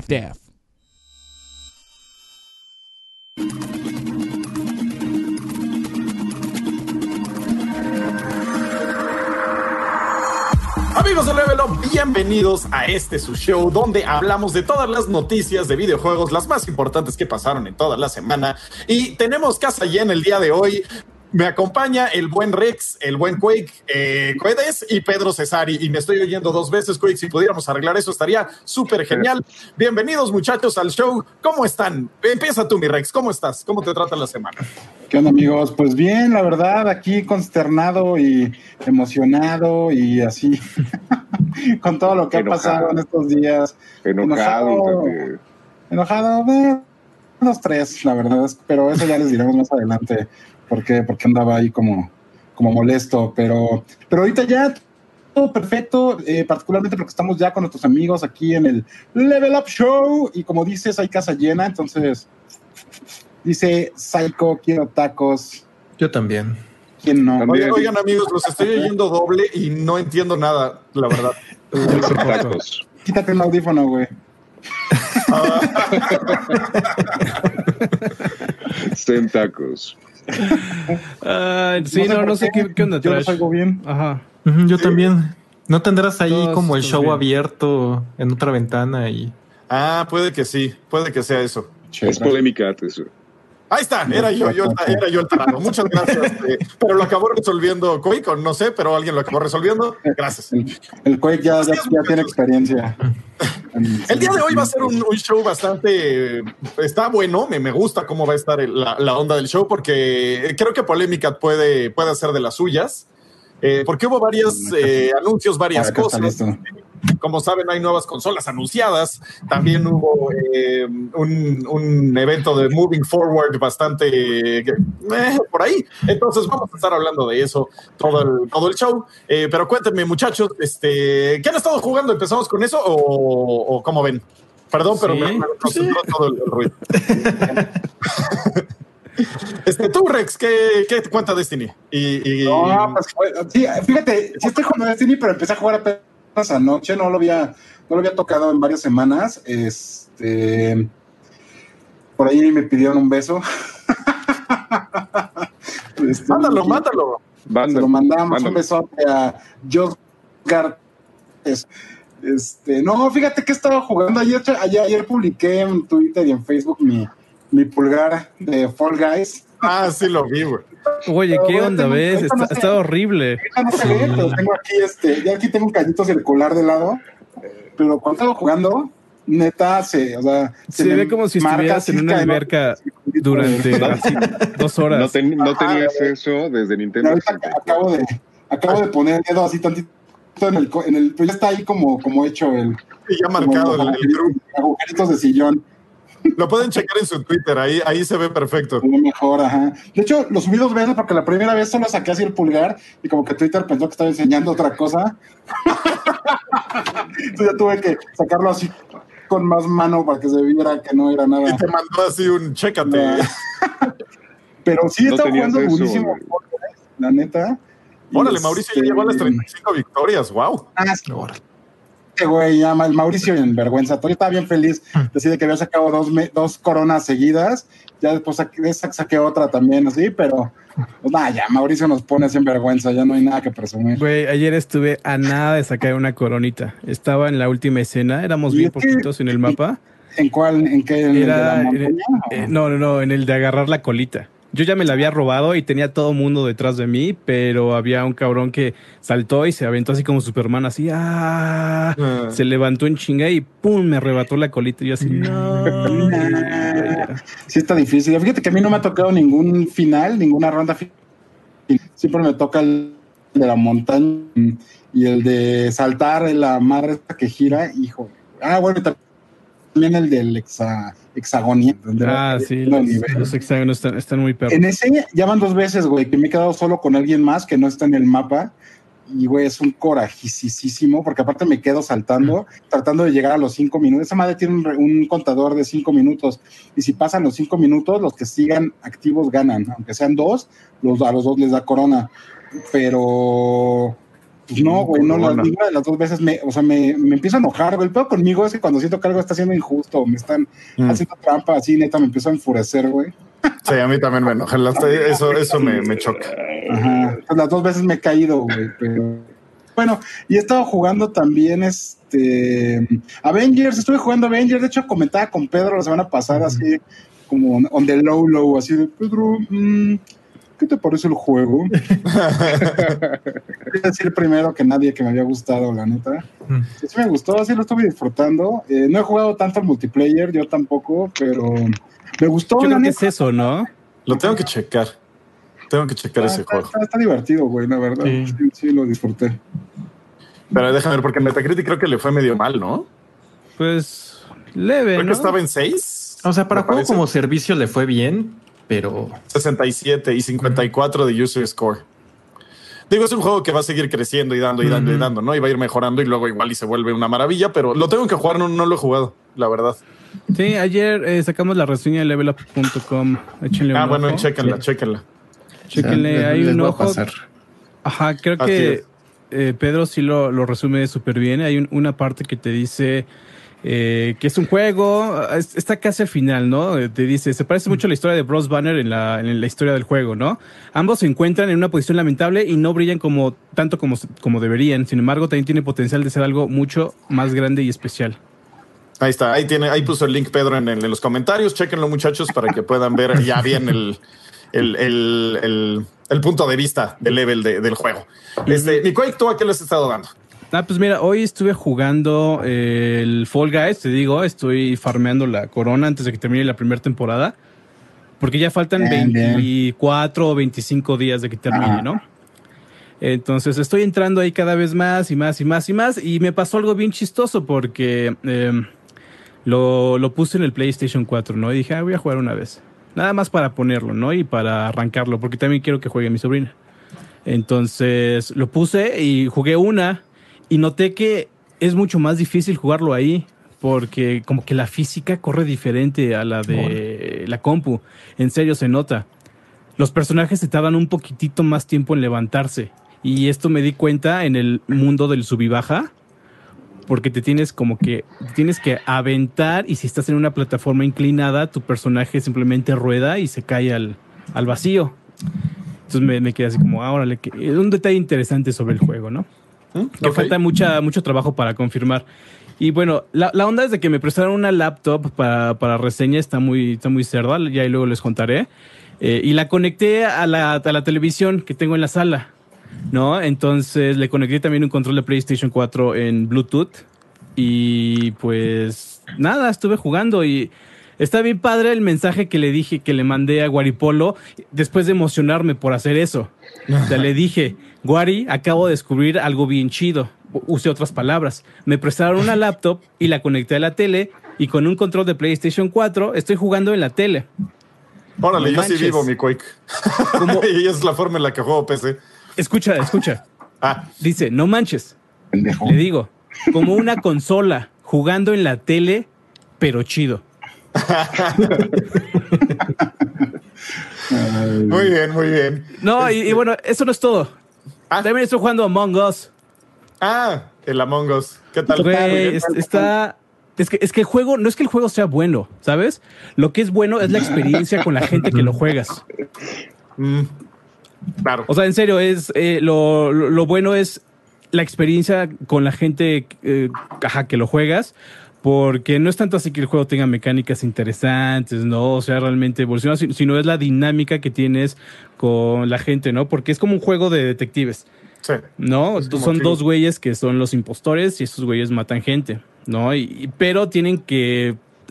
Death. Amigos de Level Up, bienvenidos a este su show donde hablamos de todas las noticias de videojuegos, las más importantes que pasaron en toda la semana. Y tenemos casa llena el día de hoy. Me acompaña el buen Rex, el buen Quake, Coedes y Pedro Cesari. Y me estoy oyendo dos veces, Quake. Si pudiéramos arreglar eso, estaría súper genial. Bienvenidos, muchachos, al show. ¿Cómo están? Empieza tú, mi Rex. ¿Cómo estás? ¿Cómo te trata la semana? ¿Qué onda, amigos? Pues bien, la verdad, aquí consternado y emocionado y así, con todo lo que ha pasado en estos días. Enojado, unos tres, la verdad, pero eso ya les diremos más adelante, porque andaba ahí como molesto, pero ahorita ya todo perfecto, particularmente porque estamos ya con nuestros amigos aquí en el Level Up Show, y como dices, hay casa llena, entonces... Dice Psycho, quiero tacos. Yo también. ¿Quién no? Oigan, amigos, los estoy oyendo doble y no entiendo nada, la verdad. Tacos. Quítate el audífono, güey. Ten tacos. Sí, no sé qué onda. Yo los oigo bien. Ajá. Yo también. ¿No tendrás ahí Todos como el show bien abierto en otra ventana? Puede que sí, puede que sea eso. Es polémica eso. Ahí está, era yo el tarado. Muchas gracias. Pero lo acabó resolviendo Quake, no sé, pero alguien lo acabó resolviendo. Gracias. El Quake ya tiene experiencia. El día de hoy va a ser un show bastante... Está bueno, me gusta cómo va a estar la onda del show, porque creo que polémica puede hacer de las suyas. Porque hubo varios anuncios, varias cosas. Como saben, hay nuevas consolas anunciadas. También hubo un evento de Moving Forward bastante por ahí. Entonces vamos a estar hablando de eso todo el show. Pero cuéntenme, muchachos, ¿qué han estado jugando? ¿Empezamos con eso o cómo ven? Perdón, pero me concentró todo el ruido. Tú, Rex, ¿qué te cuenta Destiny? No, pues sí, fíjate, sí estoy jugando Destiny, pero empecé a jugar apenas anoche, no lo había tocado en varias semanas. Por ahí me pidieron un beso. Mátalo. Se lo mandamos, un besote a Josh Gartes. No, fíjate que he estado jugando. Ayer publiqué en Twitter y en Facebook mi pulgar de Fall Guys. Sí lo vi, güey. Oye, ¿qué onda, ves? Está horrible. No se ve, pero tengo aquí, aquí tengo un cañito circular de lado, pero cuando estaba jugando, neta, se ve como si estuvieras en una alberca durante así 2 horas. No tenías eso desde Nintendo. Acabo de poner el dedo así tantito en el pues ya está ahí como hecho ya marcado el agujeritos de sillón. Lo pueden checar en su Twitter, ahí se ve perfecto. Muy mejor, ajá. De hecho, lo subí 2 veces porque la primera vez solo saqué así el pulgar y como que Twitter pensó que estaba enseñando otra cosa. Entonces ya tuve que sacarlo así con más mano para que se viera que no era nada. Y te mandó así un chécate. Pero sí está jugando durísimo, la neta. Órale, Mauricio ya llegó a las 35 victorias, wow. Güey, ya el Mauricio en vergüenza. Yo estaba bien feliz. Decide que había sacado 2 coronas seguidas. Ya después saqué otra también, así, pero pues nada, ya Mauricio nos pone así en vergüenza. Ya no hay nada que presumir. Güey, ayer estuve a nada de sacar una coronita. Estaba en la última escena, éramos bien poquitos en el mapa. ¿En cuál? ¿En qué? ¿En Era, el de la montaña? No, en el de agarrar la colita. Yo ya me la había robado y tenía todo el mundo detrás de mí, pero había un cabrón que saltó y se aventó así como Superman, así, se levantó en chinga y pum, me arrebató la colita y yo así, no. Sí está difícil. Fíjate que a mí no me ha tocado ningún final, ninguna ronda final. Siempre me toca el de la montaña y el de saltar en la madre esta que gira, hijo. Bueno, también el del hexagonía. Sí, los hexágonos están muy perros. En ese ya van 2 veces, güey, que me he quedado solo con alguien más que no está en el mapa. Y, güey, es un corajisísimo, porque aparte me quedo saltando, tratando de llegar a los 5 minutos. Esa madre tiene un contador de 5 minutos. Y si pasan los 5 minutos, los que sigan activos ganan. Aunque sean 2, a los 2 les da corona. Pero Pues no, güey, no, ninguna de las dos veces me empiezo a enojar, güey. El peor conmigo es que cuando siento que algo está siendo injusto, me están haciendo trampa, así, neta, me empiezo a enfurecer, güey. Sí, a mí también me enoja. Eso me choca. Ajá. Pues las dos veces me he caído, güey, pero... Bueno, y he estado jugando también Avengers, estuve jugando Avengers, de hecho comentaba con Pedro la semana pasada, así como on the low, así de, Pedro, ¿qué te parece el juego? Quiero decir primero que nadie que me había gustado, la neta. Sí me gustó, así lo estuve disfrutando. No he jugado tanto al multiplayer, yo tampoco, pero me gustó. Yo creo que es eso, ¿no? Lo tengo que checar. Ese juego. Está divertido, güey, la verdad. Sí, lo disfruté. Pero déjame ver, porque en Metacritic creo que le fue medio mal, ¿no? Pues leve, creo ¿no? que estaba en 6. O sea, para juego como servicio le fue bien, pero... 67 y 54 de user score. Digo, es un juego que va a seguir creciendo y dando, ¿no? Y va a ir mejorando y luego igual y se vuelve una maravilla, pero lo tengo que jugar, no lo he jugado, la verdad. Sí, ayer sacamos la reseña de levelup.com. Échenle un ojo. Bueno, chéquenla. Chéquenle, hay un ojo. Ajá, creo que Pedro sí lo resume súper bien. Hay una parte que te dice que es un juego, está casi al final, ¿no? Te dice, se parece mucho a la historia de Bruce Banner en la historia del juego, ¿no? Ambos se encuentran en una posición lamentable y no brillan tanto como deberían. Sin embargo, también tiene potencial de ser algo mucho más grande y especial. Ahí está, ahí puso el link Pedro en los comentarios. Chéquenlo, muchachos, para que puedan ver ya bien el punto de vista del level del juego. Mi Quake, ¿tú a qué le has estado dando? Pues mira, hoy estuve jugando el Fall Guys, te digo, estoy farmeando la corona antes de que termine la primera temporada, porque ya faltan 24 o 25 días de que termine, ¿no? Entonces estoy entrando ahí cada vez más y me pasó algo bien chistoso porque lo puse en el PlayStation 4, ¿no? Y dije, voy a jugar una vez. Nada más para ponerlo, ¿no? Y para arrancarlo, porque también quiero que juegue mi sobrina. Entonces lo puse y jugué una y noté que es mucho más difícil jugarlo ahí porque como que la física corre diferente a la de la compu. En serio, se nota. Los personajes se tardan un poquitito más tiempo en levantarse. Y esto me di cuenta en el mundo del sub y baja, porque tienes que aventar y si estás en una plataforma inclinada, tu personaje simplemente rueda y se cae al vacío. Entonces me quedé así como, órale, que es un detalle interesante sobre el juego, ¿no? Que falta mucho trabajo para confirmar. Y bueno, la onda es de que me prestaron una laptop para reseña, está muy cerda, ya y luego les contaré. Y la conecté a la televisión que tengo en la sala, ¿no? Entonces le conecté también un control de PlayStation 4 en Bluetooth y pues nada, estuve jugando y está bien padre el mensaje que le mandé a Guaripolo después de emocionarme por hacer eso. O sea, le dije, Guari, acabo de descubrir algo bien chido. Usé otras palabras. Me prestaron una laptop y la conecté a la tele y con un control de PlayStation 4 estoy jugando en la tele. Órale, yo sí vivo mi Quake. Y es la forma en la que juego PC. Escucha. Dice, no manches. Pendejo. Le digo, como una consola jugando en la tele, pero chido. Muy bien. No, y bueno, eso no es todo. También estoy jugando Among Us. El Among Us. ¿Qué tal? Güey, es que el juego, no es que el juego sea bueno, ¿sabes? Lo que es bueno es la experiencia con la gente que lo juegas. Claro. O sea, en serio, lo bueno es la experiencia con la gente que lo juegas, porque no es tanto así que el juego tenga mecánicas interesantes, ¿no? O sea, realmente evoluciona, sino es la dinámica que tienes con la gente, ¿no? Porque es como un juego de detectives. Sí. ¿No? Son dos güeyes que son los impostores y esos güeyes matan gente, ¿no? Pero tienen que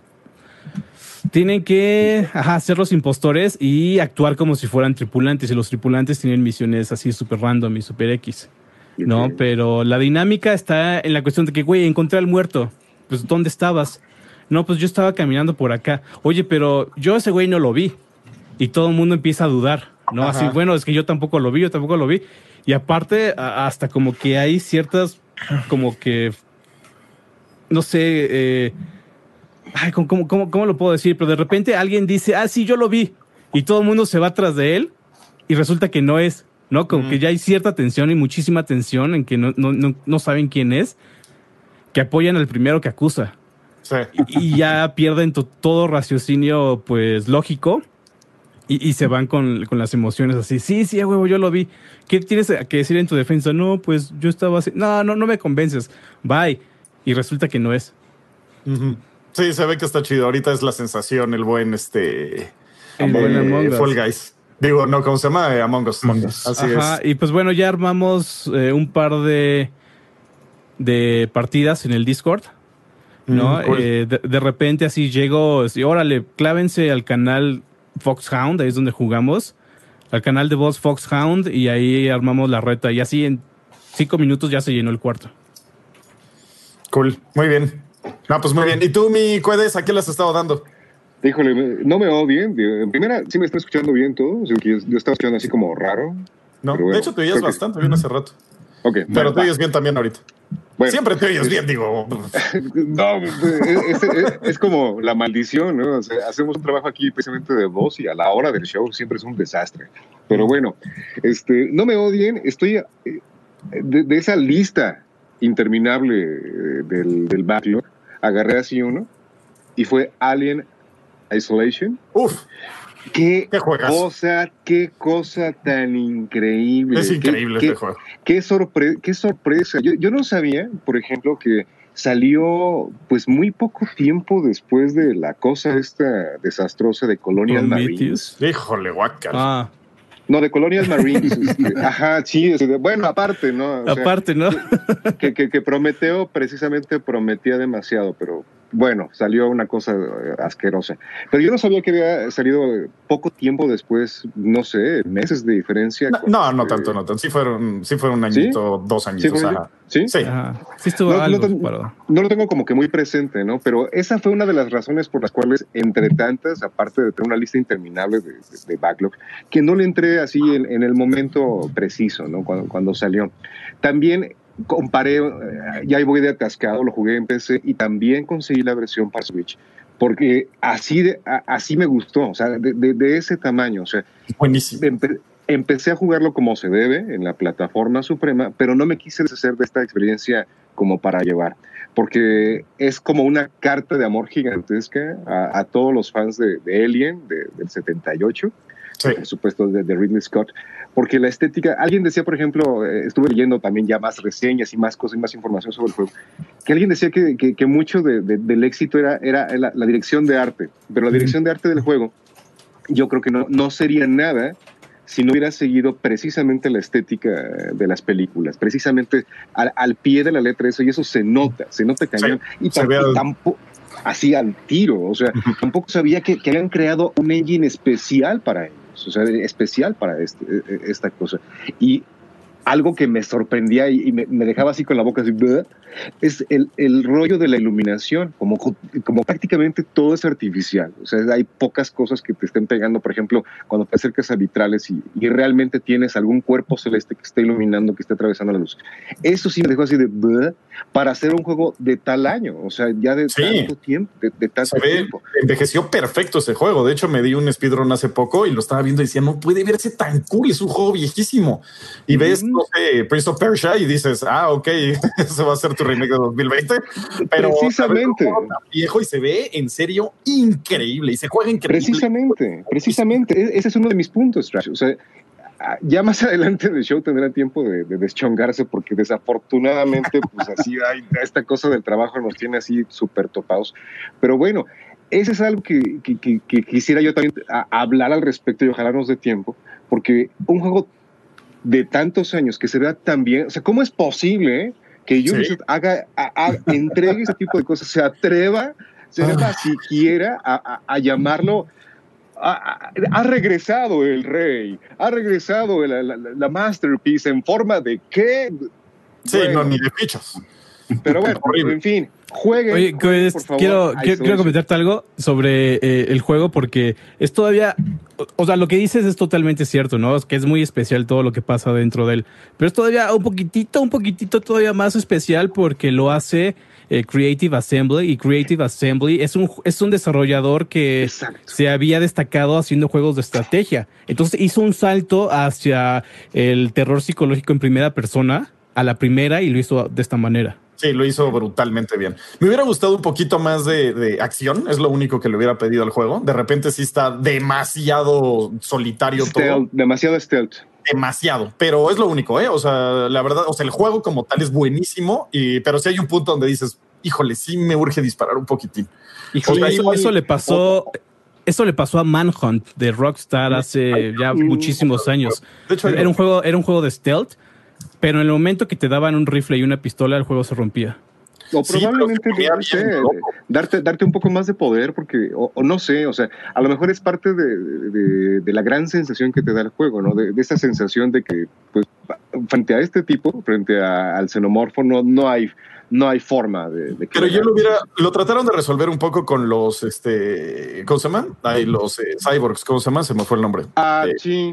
ser los impostores y actuar como si fueran tripulantes. Y los tripulantes tienen misiones así súper random y súper X, ¿no? Okay. Pero la dinámica está en la cuestión de que, güey, encontré al muerto. Pues, ¿dónde estabas? No, pues yo estaba caminando por acá. Oye, pero yo a ese güey no lo vi. Y todo el mundo empieza a dudar, ¿no? Ajá. Así, bueno, es que yo tampoco lo vi. Y aparte, hasta como que hay ciertas, como que, no sé, ¿cómo lo puedo decir? Pero de repente alguien dice, sí, yo lo vi. Y todo el mundo se va atrás de él y resulta que no es. ¿no? Como que ya hay cierta tensión y muchísima tensión en que no saben quién es, que apoyan al primero que acusa. Sí. Y ya pierden todo raciocinio, pues, lógico. Y se van con las emociones así. Sí, huevo, yo lo vi. ¿Qué tienes que decir en tu defensa? No, pues yo estaba así. No me convences. Bye. Y resulta que no es. Uh-huh. Sí, se ve que está chido. Ahorita es la sensación, el buen Among Us. Fall Guys. Digo, no, ¿cómo se llama? Among Us. Así Ajá, es. y pues bueno, ya armamos un par de partidas en el Discord, ¿no? Cool. De repente así llego, y órale, clávense al canal Foxhound, ahí es donde jugamos, al canal de voz Foxhound, y ahí armamos la reta, y así en 5 minutos ya se llenó el cuarto. Cool, muy bien. No, pues muy bien. ¿Y tú, mi Cuedes, a qué le has estado dando? Híjole, no me odien. En primera, sí me está escuchando bien todo. O sea, que yo estaba escuchando así como raro. No, bueno, de hecho te oías bastante bien hace rato. Ok. Pero te oyes bien también ahorita. Bueno, siempre te oyes bien, digo. No, es como la maldición, ¿no? O sea, hacemos un trabajo aquí precisamente de voz y a la hora del show siempre es un desastre. Pero bueno, no me odien, estoy de esa lista interminable del backlog, agarré así uno y fue Alien Isolation. Uf. Qué cosa tan increíble. Es increíble este juego. Qué sorpresa. Yo no sabía, por ejemplo, que salió pues muy poco tiempo después de la cosa esta desastrosa de Colonial Marines. Híjole, guacal. No, de Colonial Marines. Ajá, sí. Bueno, aparte, ¿no? O aparte, sea, ¿no? que Prometeo precisamente prometía demasiado, pero bueno, salió una cosa asquerosa. Pero yo no sabía que había salido poco tiempo después, no sé, meses de diferencia. No tanto. Sí fueron un añito, ¿sí? 2 añitos. ¿Sí? Sí. Sí estuvo no lo tengo como que muy presente, ¿no? Pero esa fue una de las razones por las cuales, entre tantas, aparte de tener una lista interminable de backlog, que no le entré así en el momento preciso, ¿no? Cuando salió. También comparé, ya voy de atascado, lo jugué en PC y también conseguí la versión para Switch, porque así me gustó, o sea, de ese tamaño, o sea, buenísimo. Empecé a jugarlo como se debe en la plataforma suprema, pero no me quise deshacer de esta experiencia como para llevar, porque es como una carta de amor gigantesca a todos los fans de Alien del 78. Sí. Por supuesto de Ridley Scott, porque la estética, alguien decía, por ejemplo, estuve leyendo también ya más reseñas y más cosas y más información sobre el juego, que alguien decía que mucho del éxito era la dirección de arte, pero la dirección de arte del juego yo creo que no sería nada si no hubiera seguido precisamente la estética de las películas, precisamente al pie de la letra eso, y eso se nota cañón, sí, y tampoco así al tiro, o sea, tampoco sabía que habían creado un engine especial para ellos, o sea, especial para esta cosa. Y algo que me sorprendía y me dejaba así con la boca así, es el rollo de la iluminación, como prácticamente todo es artificial, o sea, hay pocas cosas que te estén pegando, por ejemplo, cuando te acercas a vitrales y realmente tienes algún cuerpo celeste que esté iluminando, que esté atravesando la luz. Eso sí me dejó así de, para hacer un juego de tal año, o sea, ya de tanto tiempo, de tanto tiempo. Envejeció perfecto ese juego, de hecho me di un speedrun hace poco y lo estaba viendo y decía, no puede verse tan cool, es un juego viejísimo, y ves, no sé, Prince of Persia y dices, ok, eso va a ser tu remake de 2020, pero precisamente viejo y se ve en serio increíble y se juega increíble. Precisamente, ese es uno de mis puntos, Trash. O sea, ya más adelante en el show tendrá tiempo de deschongarse porque desafortunadamente pues así hay esta cosa del trabajo nos tiene así súper topados, pero bueno, ese es algo que quisiera yo también hablar al respecto y ojalá nos dé tiempo, porque un juego de tantos años que se vea tan bien, o sea, ¿cómo es posible que Ubisoft entregue ese tipo de cosas, se atreva siquiera a llamarlo? Ha regresado el rey, ha regresado la masterpiece en forma de qué? Sí, bueno, no, ni de fichos. Pero bueno, en fin, jueguen. Oye, por favor, quiero comentarte algo sobre el juego porque es todavía, o sea, lo que dices es totalmente cierto, ¿no? Es que es muy especial todo lo que pasa dentro de él, pero es todavía un poquitito todavía más especial porque lo hace Creative Assembly, y Creative Assembly es un desarrollador que Exacto. se había destacado haciendo juegos de estrategia. Entonces hizo un salto hacia el terror psicológico en primera persona a la primera y lo hizo de esta manera. Sí, lo hizo brutalmente bien. Me hubiera gustado un poquito más de acción, es lo único que le hubiera pedido al juego. De repente sí está demasiado solitario todo. Demasiado stealth. Demasiado, pero es lo único, ¿eh? O sea, la verdad, o sea, el juego como tal es buenísimo, pero sí hay un punto donde dices, híjole, sí me urge disparar un poquitín. Híjole, o sea, eso le pasó a Manhunt de Rockstar hace ya muchísimos años. De hecho, era un juego de stealth, pero en el momento que te daban un rifle y una pistola, el juego se rompía. O probablemente, no sé, darte un poco más de poder, porque, o no sé, o sea, a lo mejor es parte de la gran sensación que te da el juego, ¿no? De esa sensación de que, pues, frente a este tipo, frente al xenomorfo, no hay forma de que... Pero yo lo trataron de resolver un poco con los, ¿cómo se llaman? Los cyborgs, ¿cómo se llaman? Se me fue el nombre. Sí.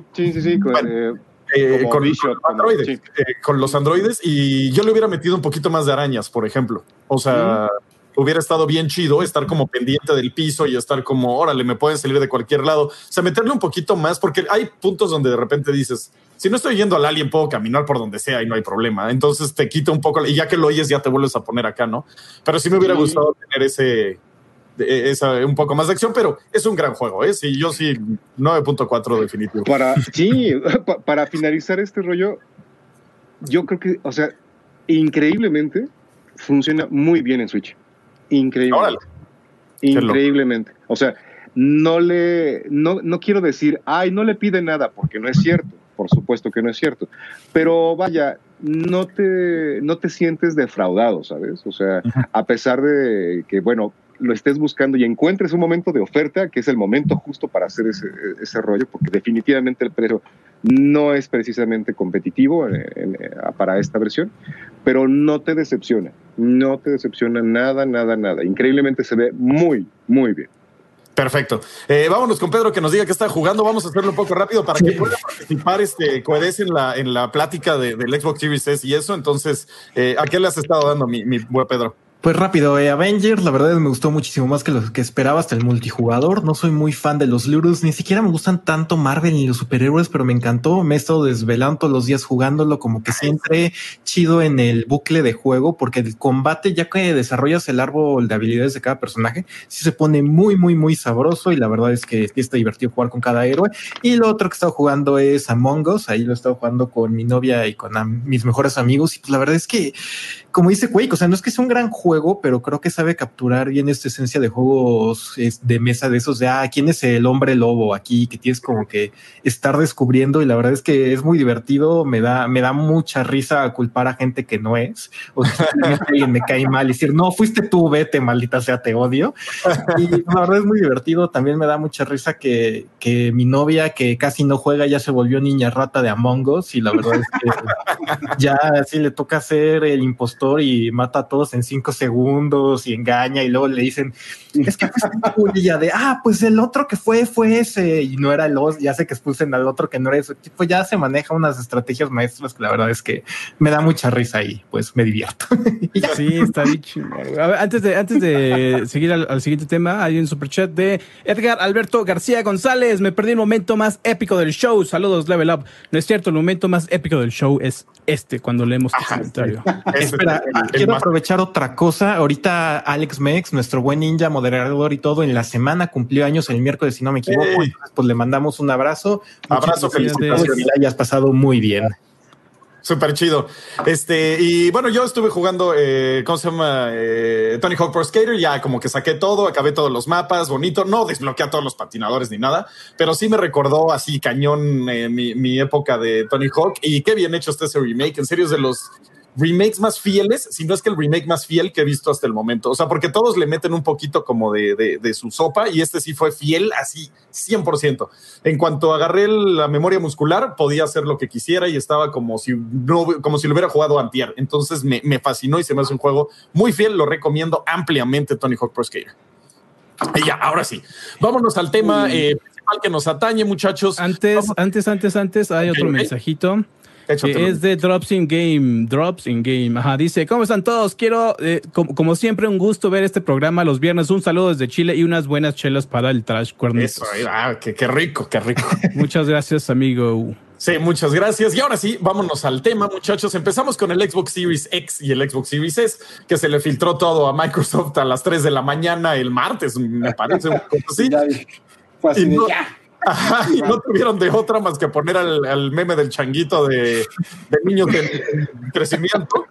Con los androides, y yo le hubiera metido un poquito más de arañas, por ejemplo. O sea, hubiera estado bien chido estar como pendiente del piso y estar como, órale, me pueden salir de cualquier lado. O sea, meterle un poquito más, porque hay puntos donde de repente dices, si no estoy yendo al alien, puedo caminar por donde sea y no hay problema. Entonces te quita un poco, y ya que lo oyes, ya te vuelves a poner acá, ¿no? Pero sí me hubiera gustado tener un poco más de acción, pero es un gran juego, ¿eh? Sí, yo sí, 9.4 definitivo. Para finalizar este rollo, yo creo que, o sea, increíblemente funciona muy bien en Switch. Increíblemente. O sea, no quiero decir, no le pide nada, porque no es cierto. Por supuesto que no es cierto. Pero vaya, no te sientes defraudado, ¿sabes? O sea, a pesar de que, bueno, lo estés buscando y encuentres un momento de oferta, que es el momento justo para hacer ese rollo, porque definitivamente el precio no es precisamente competitivo para esta versión, pero no te decepciona nada. Increíblemente se ve muy, muy bien. Perfecto. Vámonos con Pedro que nos diga qué está jugando. Vamos a hacerlo un poco rápido para que pueda participar Coedes en la plática del Xbox Series S y eso. Entonces, ¿a qué le has estado dando, mi buen Pedro? Pues rápido, Avengers, la verdad me gustó muchísimo más que lo que esperaba, hasta el multijugador. No soy muy fan de los Lurus, ni siquiera me gustan tanto Marvel ni los superhéroes, pero me encantó. Me he estado desvelando todos los días jugándolo, como que siempre chido en el bucle de juego, porque el combate, ya que desarrollas el árbol de habilidades de cada personaje, sí se pone muy, muy, muy sabroso, y la verdad es que sí está divertido jugar con cada héroe. Y lo otro que he estado jugando es Among Us. Ahí lo he estado jugando con mi novia y con mis mejores amigos, y pues la verdad es que, como dice Quake, o sea, no es que sea un gran juego, pero creo que sabe capturar bien esta esencia de juegos de mesa, de esos de quién es el hombre lobo aquí, que tienes como que estar descubriendo, y la verdad es que es muy divertido. Me da mucha risa culpar a gente que no es, o si alguien me cae mal y decir, no, fuiste tú, vete, maldita sea, te odio. Y la verdad es muy divertido. También me da mucha risa que mi novia, que casi no juega, ya se volvió niña rata de Among Us, y la verdad es que ya así le toca ser el impostor y mata a todos en 5 segundos y engaña, y luego le dicen, es que ya de, pues el otro que fue ese, y no era ya sé que expulsen al otro que no era eso. Pues ya se maneja unas estrategias maestras que la verdad es que me da mucha risa y pues me divierto. Sí, está dicho. Antes de seguir al siguiente tema, hay un superchat de Edgar Alberto García González. Me perdí el momento más épico del show. Saludos, Level Up. No es cierto, el momento más épico del show es cuando leemos tu comentario. Espera, quiero aprovechar otra cosa. Ahorita Alex Mex, nuestro buen ninja, moderador y todo, en la semana cumplió años el miércoles, si no me equivoco. Entonces, pues le mandamos un abrazo. Abrazo, felicitaciones. Que la hayas pasado muy bien. Súper chido. Y bueno, yo estuve jugando, ¿cómo se llama? Tony Hawk Pro Skater. Ya como que saqué todo, acabé todos los mapas, bonito. No desbloqueé a todos los patinadores ni nada, pero sí me recordó así cañón mi época de Tony Hawk. Y qué bien hecho está ese remake. En serio, es de los remakes más fieles, si no es que el remake más fiel que he visto hasta el momento. O sea, porque todos le meten un poquito como de su sopa, y este sí fue fiel así 100%. En cuanto agarré la memoria muscular, podía hacer lo que quisiera y estaba como si lo hubiera jugado antier. Entonces me fascinó y se me hace un juego muy fiel. Lo recomiendo ampliamente, Tony Hawk Pro Skater. Y ya, ahora sí, vámonos al tema principal que nos atañe, muchachos. Antes hay otro mensajito. Es de Drops in Game. Ajá, dice, ¿cómo están todos? Quiero, como siempre, un gusto ver este programa los viernes. Un saludo desde Chile y unas buenas chelas para el Trash Cuernitos. Eso, qué rico. Muchas gracias, amigo. Sí, muchas gracias. Y ahora sí, vámonos al tema, muchachos. Empezamos con el Xbox Series X y el Xbox Series S, que se le filtró todo a Microsoft a las 3 de la mañana el martes, me parece. Sí. Fue así de ya. Ajá, y no tuvieron de otra más que poner al meme del changuito de niños de crecimiento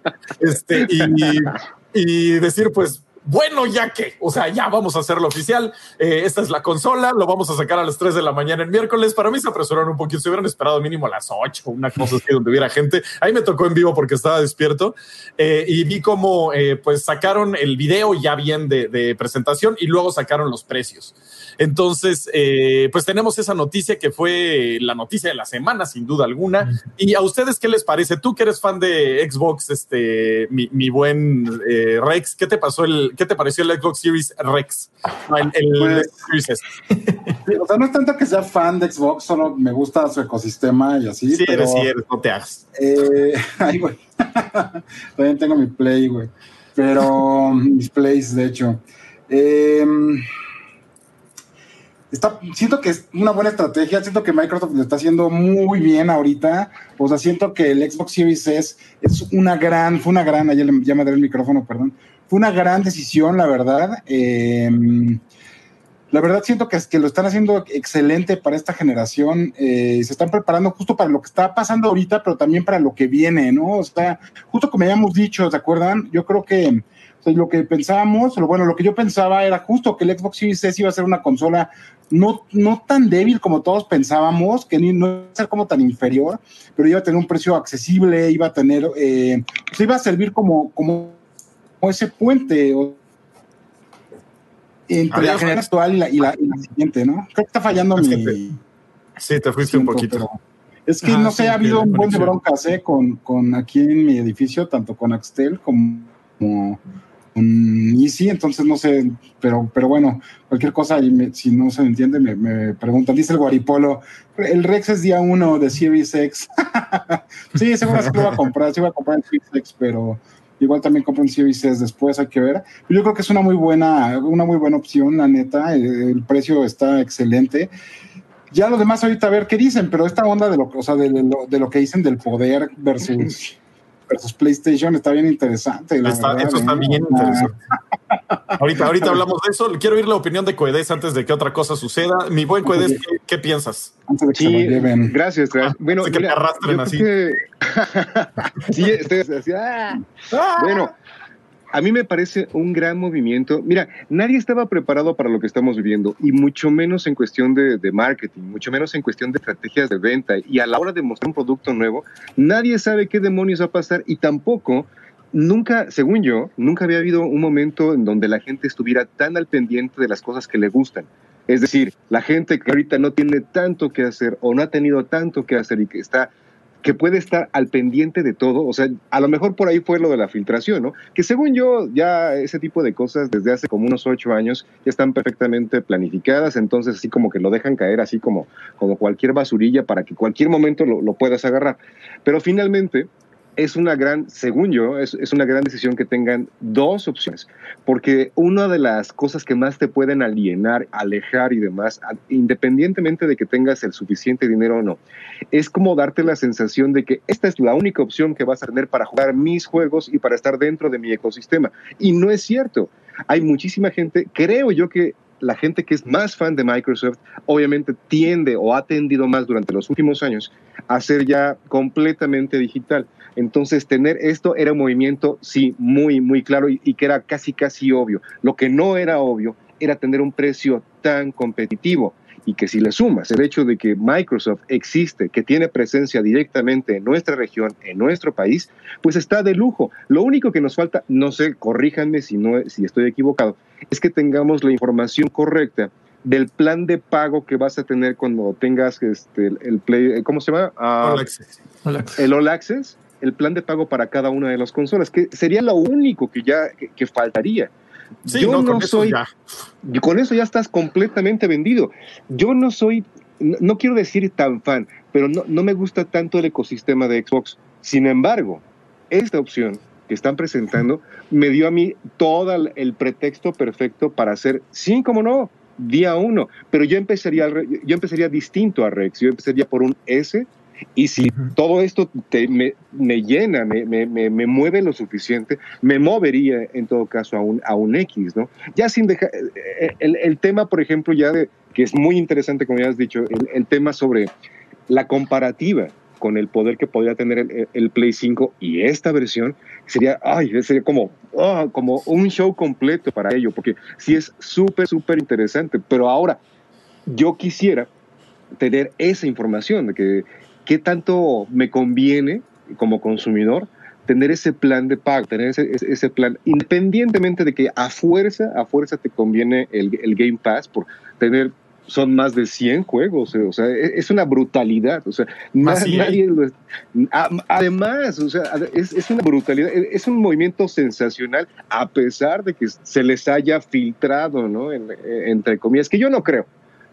y decir, pues, bueno, ya que, o sea, ya vamos a hacerlo oficial. Esta es la consola, lo vamos a sacar a las 3 de la mañana el miércoles. Para mí se apresuraron un poquito, se hubieran esperado mínimo a las 8, una cosa así donde hubiera gente. Ahí me tocó en vivo porque estaba despierto y vi cómo pues sacaron el video ya bien de presentación y luego sacaron los precios. Entonces, pues tenemos esa noticia que fue la noticia de la semana, sin duda alguna. ¿Y a ustedes qué les parece? Tú que eres fan de Xbox, mi buen Rex, ¿qué te pareció el Xbox Series Rex? El Series S. Sí, o sea, no es tanto que sea fan de Xbox, solo me gusta su ecosistema y así. Sí, pero, eres, no te hagas. Ay, güey. También tengo mi Play, güey. Pero mis Plays, de hecho. Siento que es una buena estrategia, siento que Microsoft lo está haciendo muy bien ahorita, o sea, siento que el Xbox Series S fue una gran, ayer ya me daré el micrófono, perdón, fue una gran decisión, la verdad. La verdad siento que lo están haciendo excelente para esta generación, se están preparando justo para lo que está pasando ahorita, pero también para lo que viene, ¿no? O sea, justo como habíamos dicho, ¿se acuerdan? Yo creo que lo que pensábamos, lo que yo pensaba era justo que el Xbox Series S iba a ser una consola no tan débil como todos pensábamos, que no iba a ser como tan inferior, pero iba a tener un precio accesible, iba a tener, iba a servir como ese puente entre la generación actual y la siguiente, ¿no? Creo que está fallando Sí, te fuiste un poquito. Es que no sé, ha habido un buen de broncas con aquí en mi edificio, tanto con Axtel como Easy, entonces no sé, pero bueno, cualquier cosa, si no se entiende, me preguntan. Dice el Guaripolo, el Rex es día 1 de Series X. Sí, seguro sí lo voy a comprar, sí voy a comprar el Series X, pero igual también compro un Series S después, hay que ver. Yo creo que es una muy buena opción, la neta, el precio está excelente. Ya los demás ahorita a ver qué dicen, pero esta onda de lo que dicen del poder versus PlayStation está bien interesante. Eso está bien interesante. Ahorita hablamos de eso. Quiero oír la opinión de Coedes antes de que otra cosa suceda. Mi buen Coedes, ¿qué piensas? Antes de que se lo lleven. Gracias. Bueno, que te arrastren así. Sí, estoy así. Bueno, a mí me parece un gran movimiento. Mira, nadie estaba preparado para lo que estamos viviendo, y mucho menos en cuestión de marketing, mucho menos en cuestión de estrategias de venta, y a la hora de mostrar un producto nuevo, nadie sabe qué demonios va a pasar, y tampoco, según yo, nunca había habido un momento en donde la gente estuviera tan al pendiente de las cosas que le gustan. Es decir, la gente que ahorita no tiene tanto que hacer, o no ha tenido tanto que hacer, y que puede estar al pendiente de todo. O sea, a lo mejor por ahí fue lo de la filtración, ¿no? Que según yo, ya ese tipo de cosas desde hace como unos 8 años ya están perfectamente planificadas, entonces así como que lo dejan caer así como cualquier basurilla para que cualquier momento lo puedas agarrar. Pero finalmente es una gran, según yo, es una gran decisión que tengan dos opciones, porque una de las cosas que más te pueden alienar, alejar y demás, independientemente de que tengas el suficiente dinero o no, es como darte la sensación de que esta es la única opción que vas a tener para jugar mis juegos y para estar dentro de mi ecosistema. Y no es cierto. Hay muchísima gente, creo yo que la gente que es más fan de Microsoft obviamente tiende o ha tendido más durante los últimos años a ser ya completamente digital. Entonces tener esto era un movimiento, sí, muy, muy claro y que era casi obvio. Lo que no era obvio era tener un precio tan competitivo, y que si le sumas el hecho de que Microsoft existe, que tiene presencia directamente en nuestra región, en nuestro país, pues está de lujo. Lo único que nos falta, no sé, corríjanme si estoy equivocado, es que tengamos la información correcta del plan de pago que vas a tener cuando tengas el Play, ¿cómo se llama? All Access. El All Access, el plan de pago para cada una de las consolas, que sería lo único que faltaría. Sí, Con eso ya estás completamente vendido. Yo no quiero decir tan fan, pero no me gusta tanto el ecosistema de Xbox. Sin embargo, esta opción que están presentando me dio a mí todo el pretexto perfecto para hacer, sí, como no, día 1, pero yo empezaría distinto a Rex, yo empezaría por un S, y si todo esto me llena, me mueve lo suficiente, me movería en todo caso a un X, ¿no? Ya sin dejar, el tema, por ejemplo, que es muy interesante, como ya has dicho, el tema sobre la comparativa con el poder que podría tener el Play 5 y esta versión, sería como un show completo para ello, porque sí es súper, súper interesante. Pero ahora, yo quisiera tener esa información de que qué tanto me conviene como consumidor tener ese plan de pago, tener ese plan, independientemente de que a fuerza te conviene el Game Pass por tener... Son más de 100 juegos, o sea, es una brutalidad, o sea, nadie además, o sea, es una brutalidad, es un movimiento sensacional, a pesar de que se les haya filtrado, ¿no? Entre comillas, que yo no creo,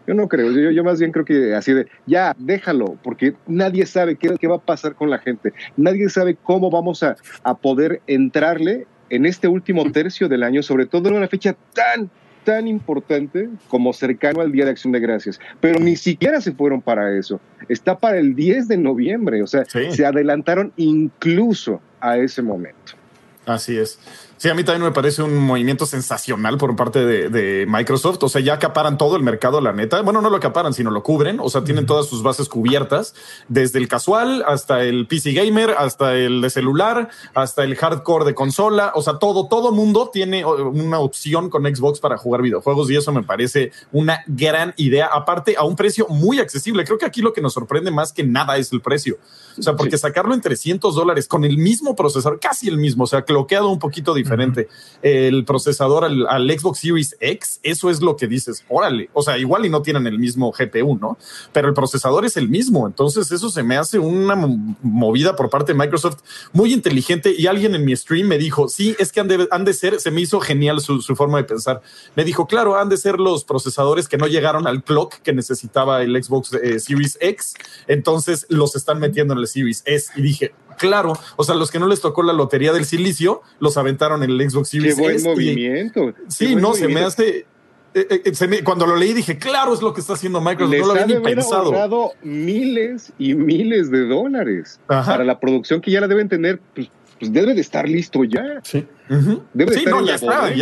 yo más bien creo que así de, ya, déjalo, porque nadie sabe qué va a pasar con la gente, nadie sabe cómo vamos a poder entrarle en este último tercio del año, sobre todo en una fecha tan importante como cercano al Día de Acción de Gracias, pero ni siquiera se fueron para eso, está para el 10 de noviembre, o sea, se adelantaron incluso a ese momento. Así es. Sí, a mí también me parece un movimiento sensacional por parte de Microsoft. O sea, ya acaparan todo el mercado, la neta. Bueno, no lo acaparan, sino lo cubren. O sea, tienen todas sus bases cubiertas, desde el casual hasta el PC gamer, hasta el de celular, hasta el hardcore de consola. O sea, todo mundo tiene una opción con Xbox para jugar videojuegos y eso me parece una gran idea. Aparte, a un precio muy accesible. Creo que aquí lo que nos sorprende más que nada es el precio. O sea, porque sacarlo en $300 con el mismo procesador, casi el mismo, o sea, cloqueado un poquito diferente, el procesador al Xbox Series X, eso es lo que dices, órale, o sea, igual y no tienen el mismo GPU, ¿no? Pero el procesador es el mismo, entonces eso se me hace una movida por parte de Microsoft muy inteligente y alguien en mi stream me dijo, sí, es que han de ser, se me hizo genial su forma de pensar, me dijo, claro, han de ser los procesadores que no llegaron al clock que necesitaba el Xbox Series X, entonces los están metiendo en el Series S y dije, claro, o sea, los que no les tocó la lotería del silicio, los aventaron en el Xbox Series S. Qué buen movimiento. Sí, no, se me hace... cuando lo leí dije, claro, es lo que está haciendo Microsoft, no lo había ni pensado. Les ha ahorrado miles y miles de dólares para la producción que ya la deben tener, pues debe de estar listo ya. Sí. Debe de estar no, ya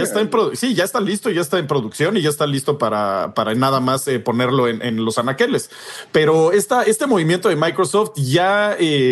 está listo, ya está en producción y ya está listo para nada más ponerlo en los anaqueles. Pero este movimiento de Microsoft ya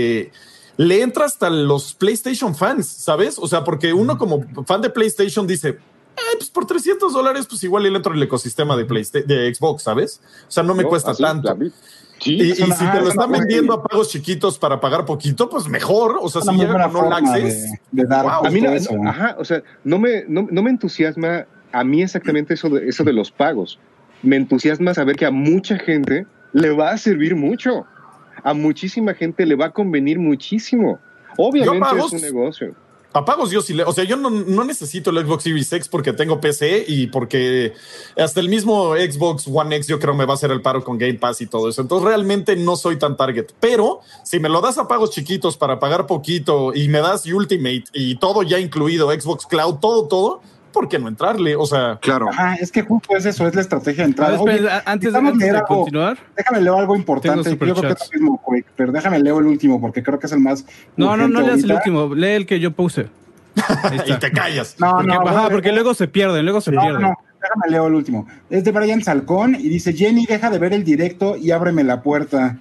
le entra hasta los PlayStation fans, ¿sabes? O sea, porque uno como fan de PlayStation dice, pues por $300, pues igual le entro en el ecosistema de Xbox, ¿sabes? O sea, no me cuesta tanto. Sí, y si te lo están vendiendo a pagos chiquitos para pagar poquito, pues mejor. O sea, si llega con All Access. A mí o sea, no me entusiasma a mí exactamente eso de los pagos. Me entusiasma saber que a mucha gente le va a servir mucho. A muchísima gente le va a convenir muchísimo. Obviamente es un negocio. A pagos yo sí, o sea, yo no necesito el Xbox Series X porque tengo PC y porque hasta el mismo Xbox One X yo creo me va a hacer el paro con Game Pass y todo eso. Entonces realmente no soy tan target. Pero si me lo das a pagos chiquitos para pagar poquito y me das Ultimate y todo ya incluido, Xbox Cloud, todo, ¿por qué no entrarle? O sea, claro. Es que justo es eso, es la estrategia de entrada. Antes de continuar, déjame leer algo importante. Yo creo que es lo mismo, pero déjame leer el último porque creo que es el más. No leas el último, lee el que yo puse. Y te callas. Porque luego se pierden. No, déjame leer el último. Es de Brian Salcón y dice: Jenny, deja de ver el directo y ábreme la puerta.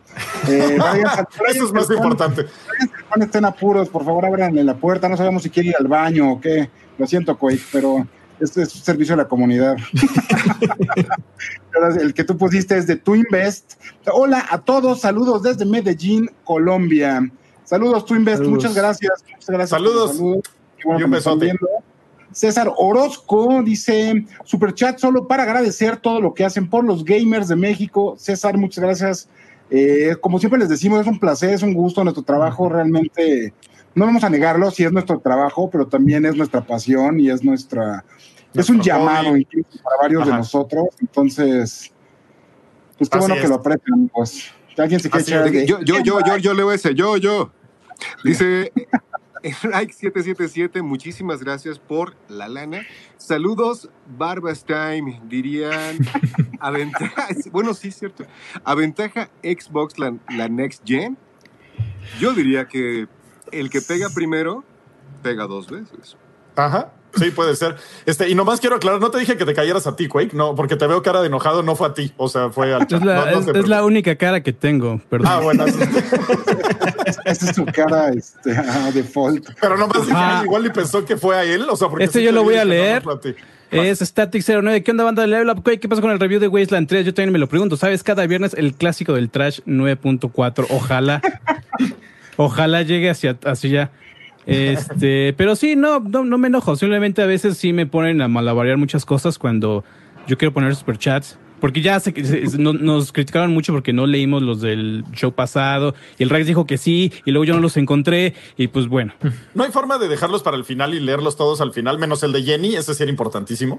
Eso es más importante. Brian Salcón está en apuros, por favor, ábranle la puerta. No sabemos si quiere ir al baño o qué. Lo siento, Quake, pero este es un servicio a la comunidad. El que tú pusiste es de Twinvest. Hola a todos, saludos desde Medellín, Colombia. Saludos, Twinvest, muchas gracias. Saludos. Y un besote. César Orozco dice: Superchat solo para agradecer todo lo que hacen por los gamers de México. César, muchas gracias. Como siempre les decimos, es un placer, es un gusto nuestro trabajo, realmente. No vamos a negarlo, sí es nuestro trabajo, pero también es nuestra pasión y es un llamado incluso para varios de nosotros. Entonces, pues qué bueno que lo aprecian, pues. Alguien se quiere echar yo leo ese, yo. Dice Enrique777, muchísimas gracias por la lana. Saludos, Barbas Time, dirían. Bueno, sí, cierto. ¿Aventaja Xbox la Next Gen? Yo diría que el que pega primero, pega 2 veces. Ajá. Sí, puede ser. Y nomás quiero aclarar, no te dije que te cayeras a ti, Quake, no, porque te veo cara de enojado, no fue a ti, o sea, fue al chat. Es la única cara que tengo, perdón. Ah, bueno. Esa es su cara default. Pero nomás dije, igual ni pensó que fue a él, o sea, porque yo lo voy a leer. Es Static09. ¿Qué onda, banda de Level Up? ¿Qué pasa con el review de Wasteland 3? Yo también me lo pregunto. ¿Sabes? Cada viernes el clásico del Trash 9.4. Ojalá llegue hacia ya. Pero sí, no me enojo. Simplemente a veces sí me ponen a malabarear muchas cosas cuando yo quiero poner superchats. Porque ya nos criticaron mucho porque no leímos los del show pasado. Y el Rex dijo que sí. Y luego yo no los encontré. Y pues bueno. No hay forma de dejarlos para el final y leerlos todos al final, menos el de Jenny. Ese sí era importantísimo.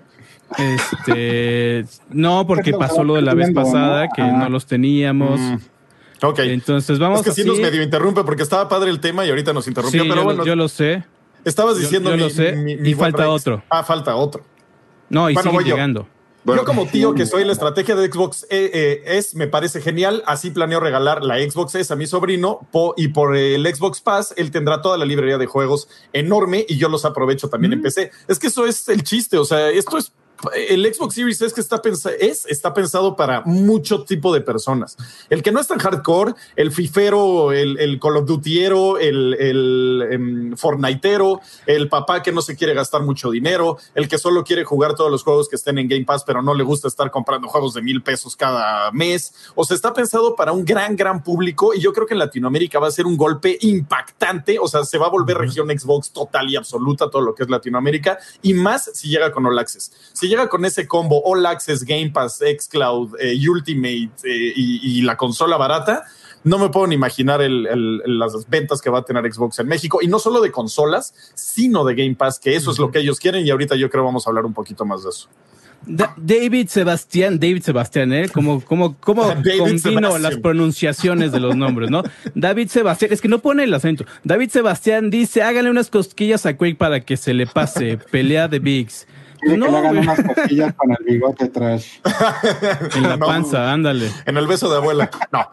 No, porque pasó lo de la vez pasada, que no los teníamos. Ok. Entonces vamos. Es que sí nos medio interrumpe porque estaba padre el tema y ahorita nos interrumpió. Sí, pero bueno, yo lo sé. Estabas diciendo yo lo sé. Y falta otro. Falta otro. No, y sigue llegando. Yo como tío que soy, la estrategia de Xbox me parece genial. Así planeo regalar la Xbox S a mi sobrino y por el Xbox Pass él tendrá toda la librería de juegos enorme y yo los aprovecho también en PC. Es que eso es el chiste. O sea, esto es el Xbox Series S que está pensado para mucho tipo de personas. El que no es tan hardcore, el fifero, el Call of Dutyero, el Fortniteero, el papá que no se quiere gastar mucho dinero, el que solo quiere jugar todos los juegos que estén en Game Pass, pero no le gusta estar comprando juegos de $1,000 cada mes. O sea, está pensado para un gran público y yo creo que en Latinoamérica va a ser un golpe impactante. O sea, se va a volver región Xbox total y absoluta todo lo que es Latinoamérica y más si llega con All Access. Si llega con ese combo All Access, Game Pass, xCloud, Ultimate y la consola barata, no me puedo ni imaginar las ventas que va a tener Xbox en México. Y no solo de consolas, sino de Game Pass, que eso es lo que ellos quieren. Y ahorita yo creo vamos a hablar un poquito más de eso. David Sebastián, como combino las pronunciaciones de los nombres, ¿no? David Sebastián, es que no pone el acento. David Sebastián dice, háganle unas cosquillas a Quake para que se le pase. Pelea de Bigs. Quiere que le hagan unas cosquillas con el bigote Trash. En la panza, ándale. En el beso de abuela. No.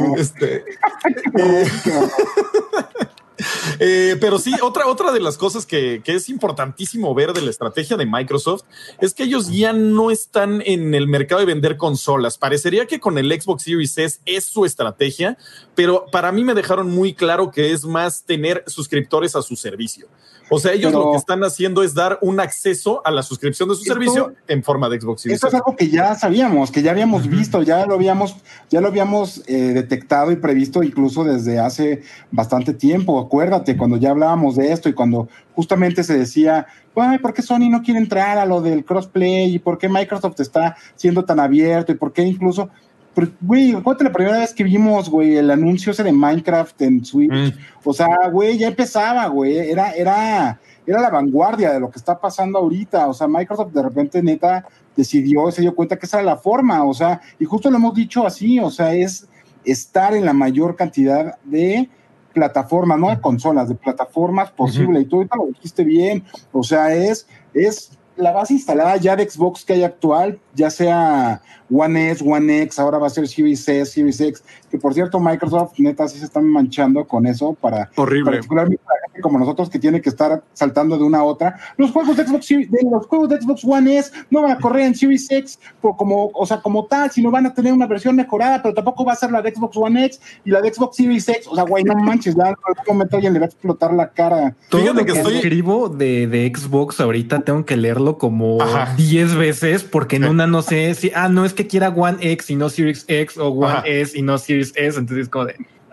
Pero sí, otra de las cosas que es importantísimo ver de la estrategia de Microsoft es que ellos ya no están en el mercado de vender consolas. Parecería que con el Xbox Series S es su estrategia, pero para mí me dejaron muy claro que es más tener suscriptores a su servicio. O sea, ellos lo que están haciendo es dar un acceso a la suscripción de su servicio en forma de Xbox Series. Esto es algo que ya sabíamos, que ya habíamos visto, ya lo habíamos detectado y previsto incluso desde hace bastante tiempo. Acuérdate, cuando ya hablábamos de esto y cuando justamente se decía, ay, ¿por qué Sony no quiere entrar a lo del crossplay? ¿Y por qué Microsoft está siendo tan abierto? ¿Y por qué incluso... Güey, acuérdate la primera vez que vimos, güey, el anuncio ese de Minecraft en Switch. O sea, güey, ya empezaba, güey. Era la vanguardia de lo que está pasando ahorita. O sea, Microsoft de repente, neta, se dio cuenta que esa era la forma. O sea, y justo lo hemos dicho así, o sea, es estar en la mayor cantidad de plataformas, no de consolas, de plataformas posible. Y tú ahorita lo dijiste bien. O sea, es la base instalada ya de Xbox que hay actual, ya sea One S, One X, ahora va a ser Series S, Series X, que por cierto Microsoft neta sí se están manchando con eso horrible. Particularmente para gente como nosotros que tiene que estar saltando de una a otra. Los juegos de Xbox One S no van a correr en Series X como tal, sino van a tener una versión mejorada, pero tampoco va a ser la de Xbox One X y la de Xbox Series X. O sea, güey, no manches, ya en algún momento alguien le va a explotar la cara. Todo lo que escribo de Xbox ahorita tengo que leerlo como 10 veces porque en una no sé si, no es que quiera One X y no Series X o One S y no Series S, entonces como de...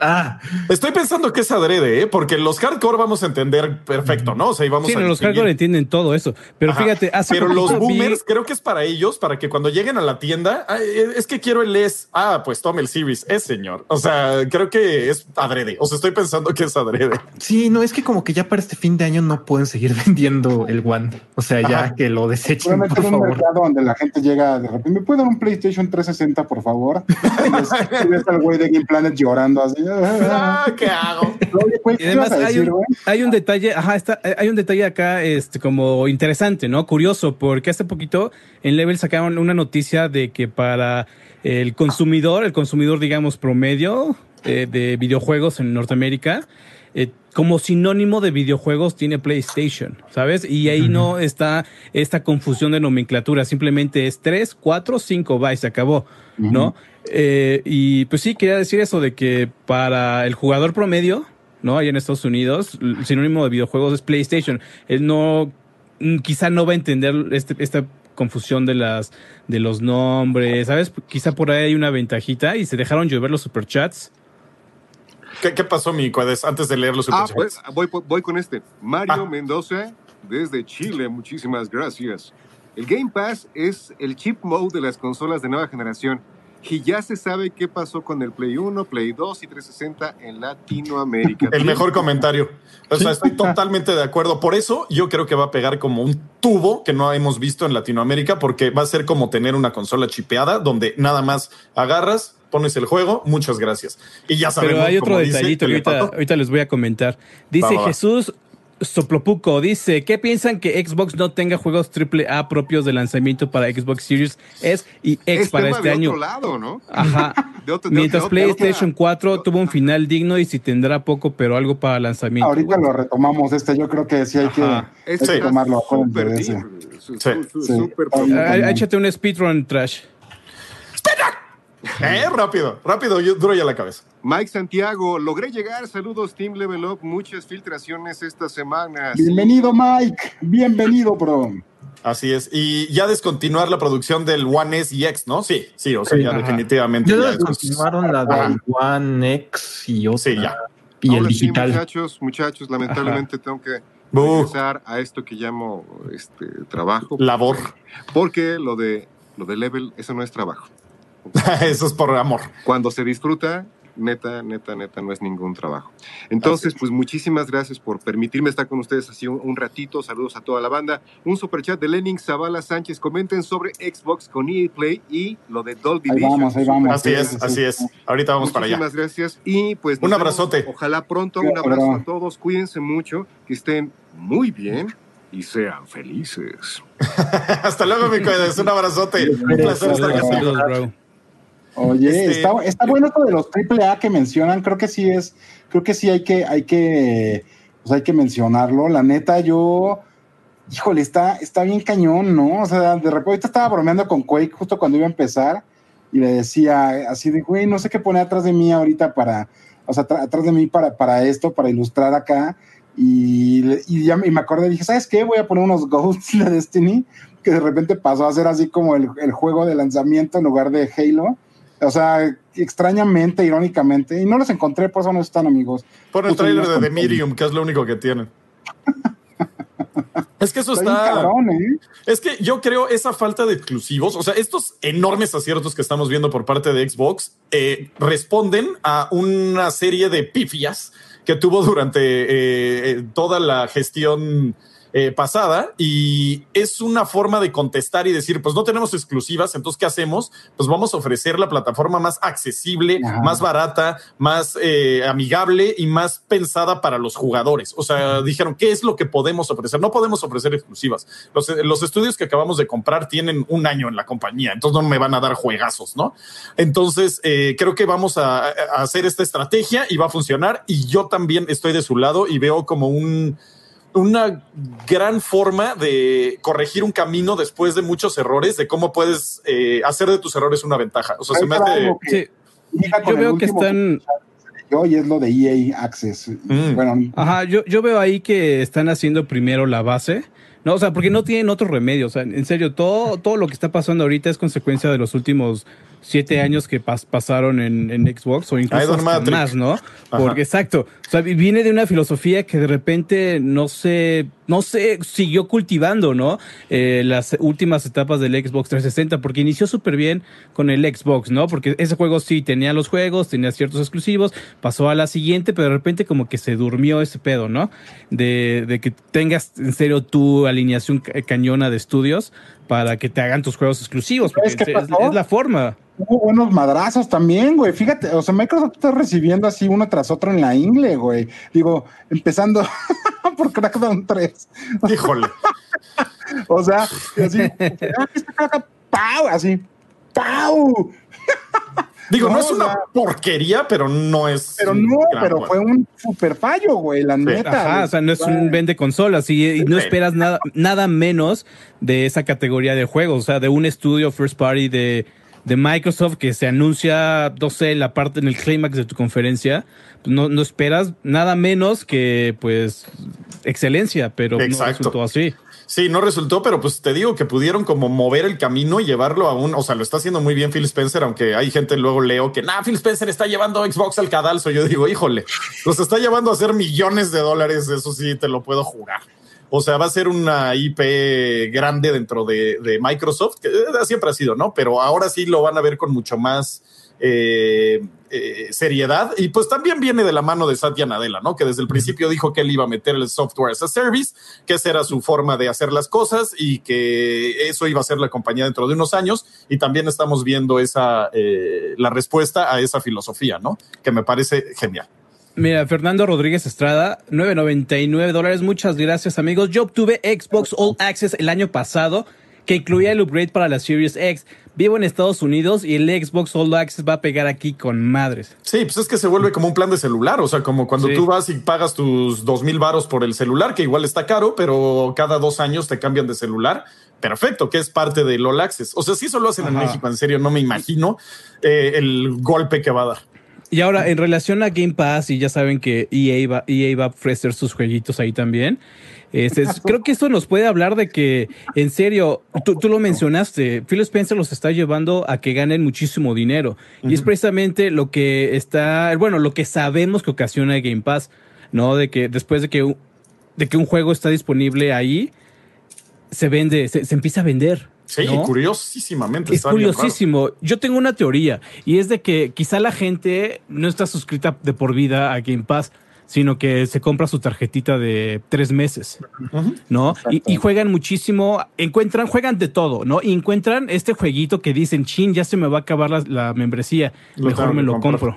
Estoy pensando que es adrede, porque los hardcore vamos a entender perfecto, ¿no? O sea, y vamos sí, a no, los hardcore entienden todo eso. Pero Ajá. fíjate, pero los boomers creo que es para ellos, para que cuando lleguen a la tienda, es que quiero el S. Pues tome el Series S, señor. O sea, creo que es adrede. O sea, estoy pensando que es adrede. Sí, no, es que como que ya para este fin de año no pueden seguir vendiendo el One. O sea, ya que lo desechen, por favor. Un mercado donde la gente llega de repente, ¿me puede dar un PlayStation 360, por favor? Y ves al güey de Game Planet llorando así. ¿Qué hago? Y además hay un detalle, hay un detalle acá, como interesante, ¿no? Curioso, porque hace poquito en Level sacaron una noticia de que para el consumidor, digamos, promedio de videojuegos en Norteamérica, como sinónimo de videojuegos tiene PlayStation, ¿sabes? Y ahí no está esta confusión de nomenclatura, simplemente es 3, 4, 5, va y se acabó, ¿no? Y pues sí, quería decir eso de que para el jugador promedio, ¿no? Allá en Estados Unidos, el sinónimo de videojuegos es PlayStation. Él quizá no va a entender esta confusión de los nombres, ¿sabes? Quizá por ahí hay una ventajita y se dejaron llover los superchats. ¿Qué pasó, mi Cuedes, antes de leer los superchats? Pues voy con este. Mario Mendoza, desde Chile, muchísimas gracias. El Game Pass es el chip mode de las consolas de nueva generación. Y ya se sabe qué pasó con el Play 1, Play 2 y 360 en Latinoamérica. El mejor comentario. O sea, estoy totalmente de acuerdo. Por eso yo creo que va a pegar como un tubo que no hemos visto en Latinoamérica, porque va a ser como tener una consola chipeada donde nada más agarras, pones el juego, muchas gracias. Y ya sabemos. Pero hay otro detallito que ahorita les voy a comentar. Dice Jesús Soplopuco, dice, ¿qué piensan que Xbox no tenga juegos AAA propios de lanzamiento para Xbox Series S y X para este año? Otro lado, ¿no? Aja. Mientras PlayStation 4 tuvo un final digno y si tendrá poco, pero algo para lanzamiento. Ahorita lo retomamos yo creo que sí hay que tomarlo. Súper. Échate un speedrun, Trash. Rápido, duro ya la cabeza. Mike Santiago, logré llegar. Saludos, Team Level Up. Muchas filtraciones esta semana. Bienvenido, Mike. Bienvenido, bro. Así es. Y ya descontinuar la producción del One S y X, ¿no? Sí, o sea, ya definitivamente. Ya descontinuaron la del One X y otra. Sí, ya. Y ahora el digital. Sí, muchachos, lamentablemente tengo que regresar a esto que llamo trabajo. Labor. Porque lo de Level, eso no es trabajo. Eso es por amor. Cuando se disfruta, neta, no es ningún trabajo. Entonces, pues muchísimas gracias por permitirme estar con ustedes así un ratito. Saludos a toda la banda. Un superchat de Lenin Zavala Sánchez. Comenten sobre Xbox con EA Play y lo de Dolby Vision. Ahí vamos. Así es. Ahorita vamos para allá. Muchísimas gracias. Y pues un abrazote. Ojalá pronto. Un abrazo a todos. Cuídense mucho. Que estén muy bien. Y sean felices. Hasta luego, mi Cuedes. Un abrazote. Un placer estar contigo, bro. Oye, está bueno esto de los AAA que mencionan. Creo que sí hay que mencionarlo. La neta, híjole, está bien cañón, ¿no? O sea, de repente ahorita estaba bromeando con Quake justo cuando iba a empezar y le decía así de, güey, no sé qué poner atrás de mí ahorita atrás de mí para esto, para ilustrar acá. Y me acordé, dije, ¿sabes qué? Voy a poner unos Ghosts de Destiny, que de repente pasó a ser así como el juego de lanzamiento en lugar de Halo. O sea, extrañamente, irónicamente. Y no los encontré, por eso no están, amigos. Pon el trailer de The Medium, que es lo único que tienen. Es que eso está cabrón, ¿eh? Es que yo creo esa falta de exclusivos, o sea, estos enormes aciertos que estamos viendo por parte de Xbox responden a una serie de pifias que tuvo durante toda la gestión pasada, y es una forma de contestar y decir, pues no tenemos exclusivas, entonces ¿qué hacemos? Pues vamos a ofrecer la plataforma más accesible, más barata, más amigable y más pensada para los jugadores. O sea, dijeron, ¿qué es lo que podemos ofrecer? No podemos ofrecer exclusivas. Los estudios que acabamos de comprar tienen un año en la compañía, entonces no me van a dar juegazos, ¿no? Entonces creo que vamos a hacer esta estrategia y va a funcionar, y yo también estoy de su lado y veo como una gran forma de corregir un camino después de muchos errores, de cómo puedes hacer de tus errores una ventaja. O sea, se me hace... Sí. Yo veo que están... Y es lo de EA Access. Bueno. Ajá, yo veo ahí que están haciendo primero la base. No, o sea, porque no tienen otro remedio. O sea, en serio, todo lo que está pasando ahorita es consecuencia de los últimos 7 años que pasaron en Xbox o incluso más, ¿no? Porque exacto, o sea, viene de una filosofía que de repente no se siguió cultivando, ¿no? Las últimas etapas del Xbox 360, porque inició súper bien con el Xbox, ¿no? Porque ese juego sí tenía los juegos, tenía ciertos exclusivos, pasó a la siguiente, pero de repente como que se durmió ese pedo, ¿no? De que tengas en serio tu alineación cañona de estudios para que te hagan tus juegos exclusivos, porque es la forma. Hubo buenos madrazos también, güey. Fíjate, o sea, Microsoft está recibiendo así uno tras otro en la ingle, güey. Digo, empezando por Crackdown 3. Híjole. O sea, así, ¡pau! Así, ¡pau! Digo, no es una porquería, pero no es. Pero fue un super fallo, güey, la neta. Ajá, o sea, no es un vende consolas y no esperas nada menos de esa categoría de juegos, o sea, de un estudio first party de Microsoft que se anuncia, no sé, la parte en el clímax de tu conferencia, pues no esperas nada menos que, pues, excelencia, pero no resultó así. Sí, no resultó, pero pues te digo que pudieron como mover el camino y llevarlo a o sea, lo está haciendo muy bien Phil Spencer, aunque hay gente luego leo que, Phil Spencer está llevando Xbox al cadalso. Yo digo, híjole, los está llevando a hacer millones de dólares, eso sí te lo puedo jurar. O sea, va a ser una IP grande dentro de Microsoft, que siempre ha sido, ¿no? Pero ahora sí lo van a ver con mucho más seriedad, y pues también viene de la mano de Satya Nadella, ¿no? Que desde el principio dijo que él iba a meter el software as a service, que esa era su forma de hacer las cosas y que eso iba a ser la compañía dentro de unos años, y también estamos viendo la respuesta a esa filosofía, ¿no? Que me parece genial. Mira, Fernando Rodríguez Estrada, $9.99. Muchas gracias, amigos. Yo obtuve Xbox All Access el año pasado, que incluía el upgrade para la Series X. Vivo en Estados Unidos y el Xbox All Access va a pegar aquí con madres. Sí, pues es que se vuelve como un plan de celular. O sea, como cuando tú vas y pagas tus 2,000 varos por el celular, que igual está caro, pero cada 2 años te cambian de celular. Perfecto, que es parte del All Access. O sea, si eso lo hacen en México, en serio, no me imagino el golpe que va a dar. Y ahora, en relación a Game Pass, y ya saben que EA va a ofrecer sus jueguitos ahí también, creo que esto nos puede hablar de que, en serio, tú lo mencionaste, Phil Spencer los está llevando a que ganen muchísimo dinero. Y es precisamente lo que lo que sabemos que ocasiona el Game Pass, ¿no? De que después de que un juego está disponible ahí, se vende, se empieza a vender. Sí, ¿no? Curiosísimamente. Es curiosísimo. Yo tengo una teoría, y es de que quizá la gente no está suscrita de por vida a Game Pass, sino que se compra su tarjetita de 3 meses, ¿no? Y juegan muchísimo, juegan de todo, ¿no? Y encuentran este jueguito que dicen, chin, ya se me va a acabar la membresía, mejor me lo compro.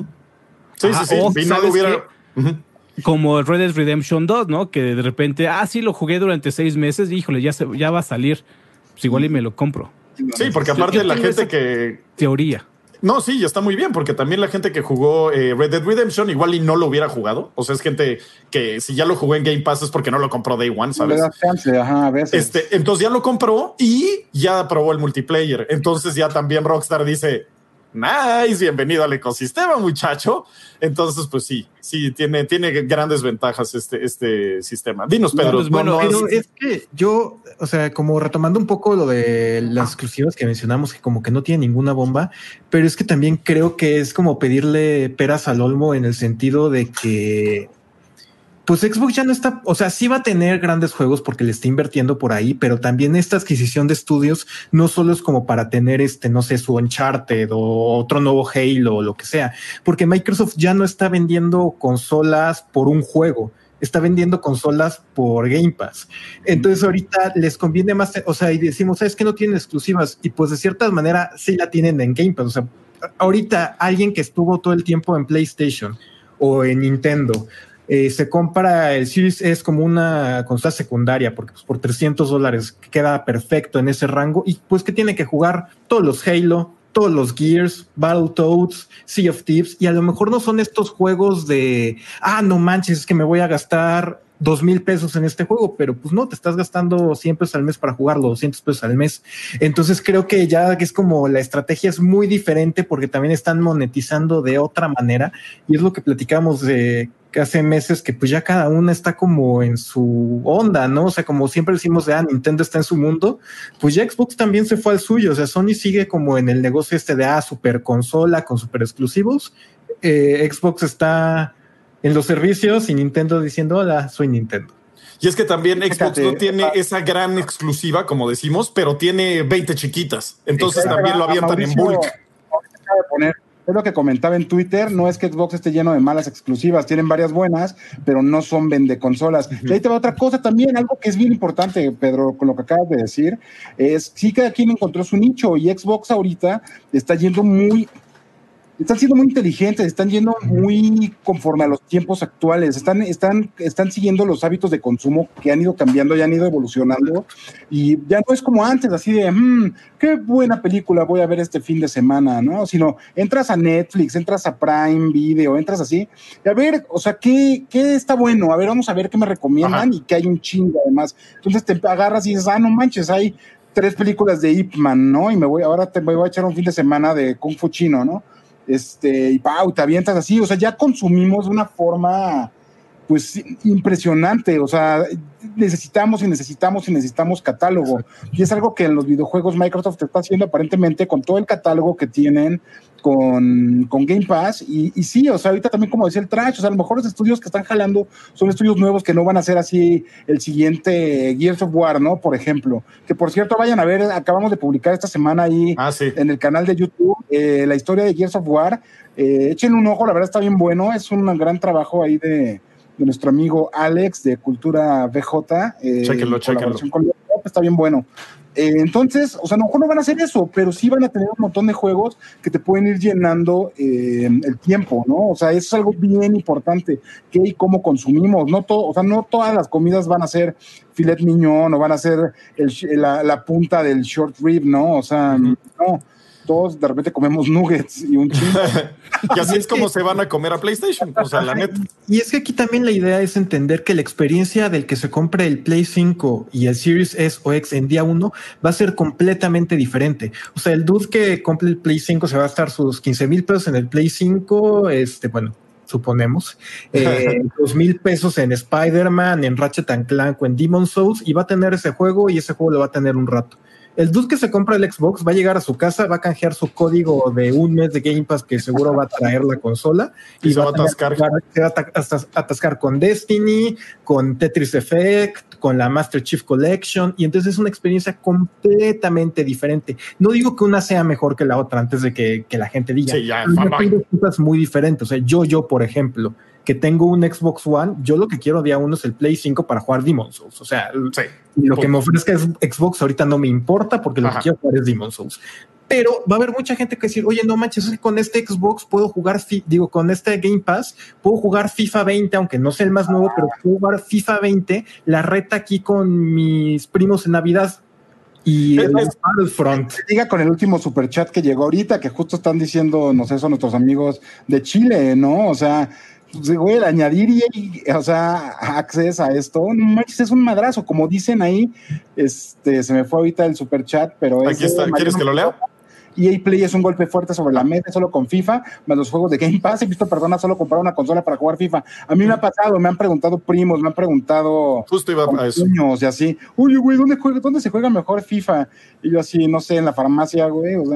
Sí. Y no lo hubiera... Como Red Dead Redemption 2, ¿no? Que de repente, sí, lo jugué durante 6 meses, y, híjole, ya va a salir. Pues igual y me lo compro. Sí, porque aparte de la gente que... Teoría. No, sí, está muy bien, porque también la gente que jugó Red Dead Redemption igual y no lo hubiera jugado. O sea, es gente que si ya lo jugó en Game Pass es porque no lo compró Day One, ¿sabes? A veces. Entonces ya lo compró y ya probó el multiplayer. Entonces ya también Rockstar dice... Nice, bienvenido al ecosistema, muchacho. Entonces, pues sí, tiene grandes ventajas este sistema. Dinos, Pedro. Pues bueno, pero es que yo, o sea, como retomando un poco lo de las exclusivas que mencionamos, que como que no tiene ninguna bomba, pero es que también creo que es como pedirle peras al olmo en el sentido de que pues Xbox ya no está, o sea, sí va a tener grandes juegos porque le está invirtiendo por ahí, pero también esta adquisición de estudios no solo es como para tener no sé, su Uncharted o otro nuevo Halo o lo que sea, porque Microsoft ya no está vendiendo consolas por un juego, está vendiendo consolas por Game Pass. Entonces ahorita les conviene más, o sea, y decimos, ¿sabes qué? No tienen exclusivas, y pues de cierta manera sí la tienen en Game Pass. O sea, ahorita alguien que estuvo todo el tiempo en PlayStation o en Nintendo, se compra el Series S como una consola secundaria, porque pues por $300 queda perfecto en ese rango, y pues que tiene que jugar todos los Halo, todos los Gears, Battletoads, Sea of Thieves, y a lo mejor no son estos juegos de, no manches, es que me voy a gastar $2,000 en este juego, pero pues no, te estás gastando 100 pesos al mes para jugarlo, 200 pesos al mes. Entonces creo que ya es como la estrategia es muy diferente, porque también están monetizando de otra manera, y es lo que platicamos de hace meses que pues ya cada una está como en su onda, ¿no? O sea, como siempre decimos Nintendo está en su mundo, pues ya Xbox también se fue al suyo. O sea, Sony sigue como en el negocio de super consola con super exclusivos. Xbox está en los servicios y Nintendo diciendo, hola, soy Nintendo. Y es que también Xbox no tiene esa gran exclusiva, como decimos, pero tiene 20 chiquitas. Entonces también lo avientan en bulk. Es lo que comentaba en Twitter, no es que Xbox esté lleno de malas exclusivas, tienen varias buenas, pero no son vendeconsolas. Y ahí te va otra cosa también, algo que es bien importante, Pedro, con lo que acabas de decir, es sí cada quien encontró su nicho y Xbox ahorita están siendo muy inteligentes, están yendo muy conforme a los tiempos actuales, están siguiendo los hábitos de consumo que han ido cambiando, ya han ido evolucionando, y ya no es como antes, así de, qué buena película voy a ver este fin de semana, ¿no? Sino entras a Netflix, entras a Prime Video, entras así, y a ver, o sea, ¿qué está bueno? A ver, vamos a ver qué me recomiendan. Ajá. Y que hay un chingo además. Entonces te agarras y dices, no manches, hay 3 películas de Ip Man, ¿no? Y me voy a echar un fin de semana de Kung Fu chino, ¿no? Y te avientas así, o sea, ya consumimos de una forma pues impresionante, o sea, necesitamos catálogo, y es algo que en los videojuegos Microsoft está haciendo aparentemente con todo el catálogo que tienen con Game Pass, y sí, o sea, ahorita también como decía el Trash, o sea, a lo mejor los estudios que están jalando son estudios nuevos que no van a ser así el siguiente Gears of War, ¿no? Por ejemplo, que por cierto vayan a ver, acabamos de publicar esta semana ahí en el canal de YouTube la historia de Gears of War, echen un ojo, la verdad está bien bueno, es un gran trabajo ahí de nuestro amigo Alex de Cultura VJ. Chéquenlo. Está bien bueno. Entonces, o sea, a lo mejor no van a hacer eso, pero sí van a tener un montón de juegos que te pueden ir llenando el tiempo, ¿no? O sea, eso es algo bien importante, qué y cómo consumimos. No todas las comidas van a ser filet mignon o van a ser la punta del short rib, ¿no? O sea, no. Todos de repente comemos nuggets y un chingo. Y así es como se van a comer a PlayStation, o sea, la neta. Y es que aquí también la idea es entender que la experiencia del que se compre el Play 5 y el Series S o X en día 1 va a ser completamente diferente. O sea, el dude que compre el Play 5 se va a gastar sus 15,000 pesos en el Play 5, bueno, suponemos, 2,000 pesos en Spider-Man, en Ratchet & Clank o en Demon's Souls, y va a tener ese juego y ese juego lo va a tener un rato. El dude que se compra el Xbox va a llegar a su casa, va a canjear su código de un mes de Game Pass que seguro va a traer la consola y se va a atascar con Destiny, con Tetris Effect, con la Master Chief Collection, y entonces es una experiencia completamente diferente. No digo que una sea mejor que la otra antes de que la gente diga. Sí, ya, cosas muy diferentes. O sea, yo, por ejemplo, que tengo un Xbox One, yo lo que quiero día 1 es el Play 5 para jugar Demon's Souls. O sea, lo que me ofrezca es Xbox ahorita no me importa porque lo que quiero jugar es Demon's Souls. Pero va a haber mucha gente que decir, oye, no manches, es que con este Xbox puedo jugar, con este Game Pass, puedo jugar FIFA 20, aunque no sea el más nuevo, pero puedo jugar FIFA 20, la reta aquí con mis primos en Navidad. Y Battlefront. Diga con el último superchat que llegó ahorita, que justo están diciendo, no sé, son nuestros amigos de Chile, ¿no? O sea, güey, el añadir access a esto, no manches, es un madrazo, como dicen ahí, se me fue ahorita el superchat, pero aquí está, ¿quieres que lo lea? EA Play es un golpe fuerte sobre la mesa solo con FIFA, más los juegos de Game Pass. He visto personas solo comprar una consola para jugar FIFA. A mí me ha pasado, me han preguntado primos, me han preguntado justo iba a eso. Niños y así, oye, güey, ¿dónde se juega mejor FIFA? Y yo así, no sé, en la farmacia, güey, o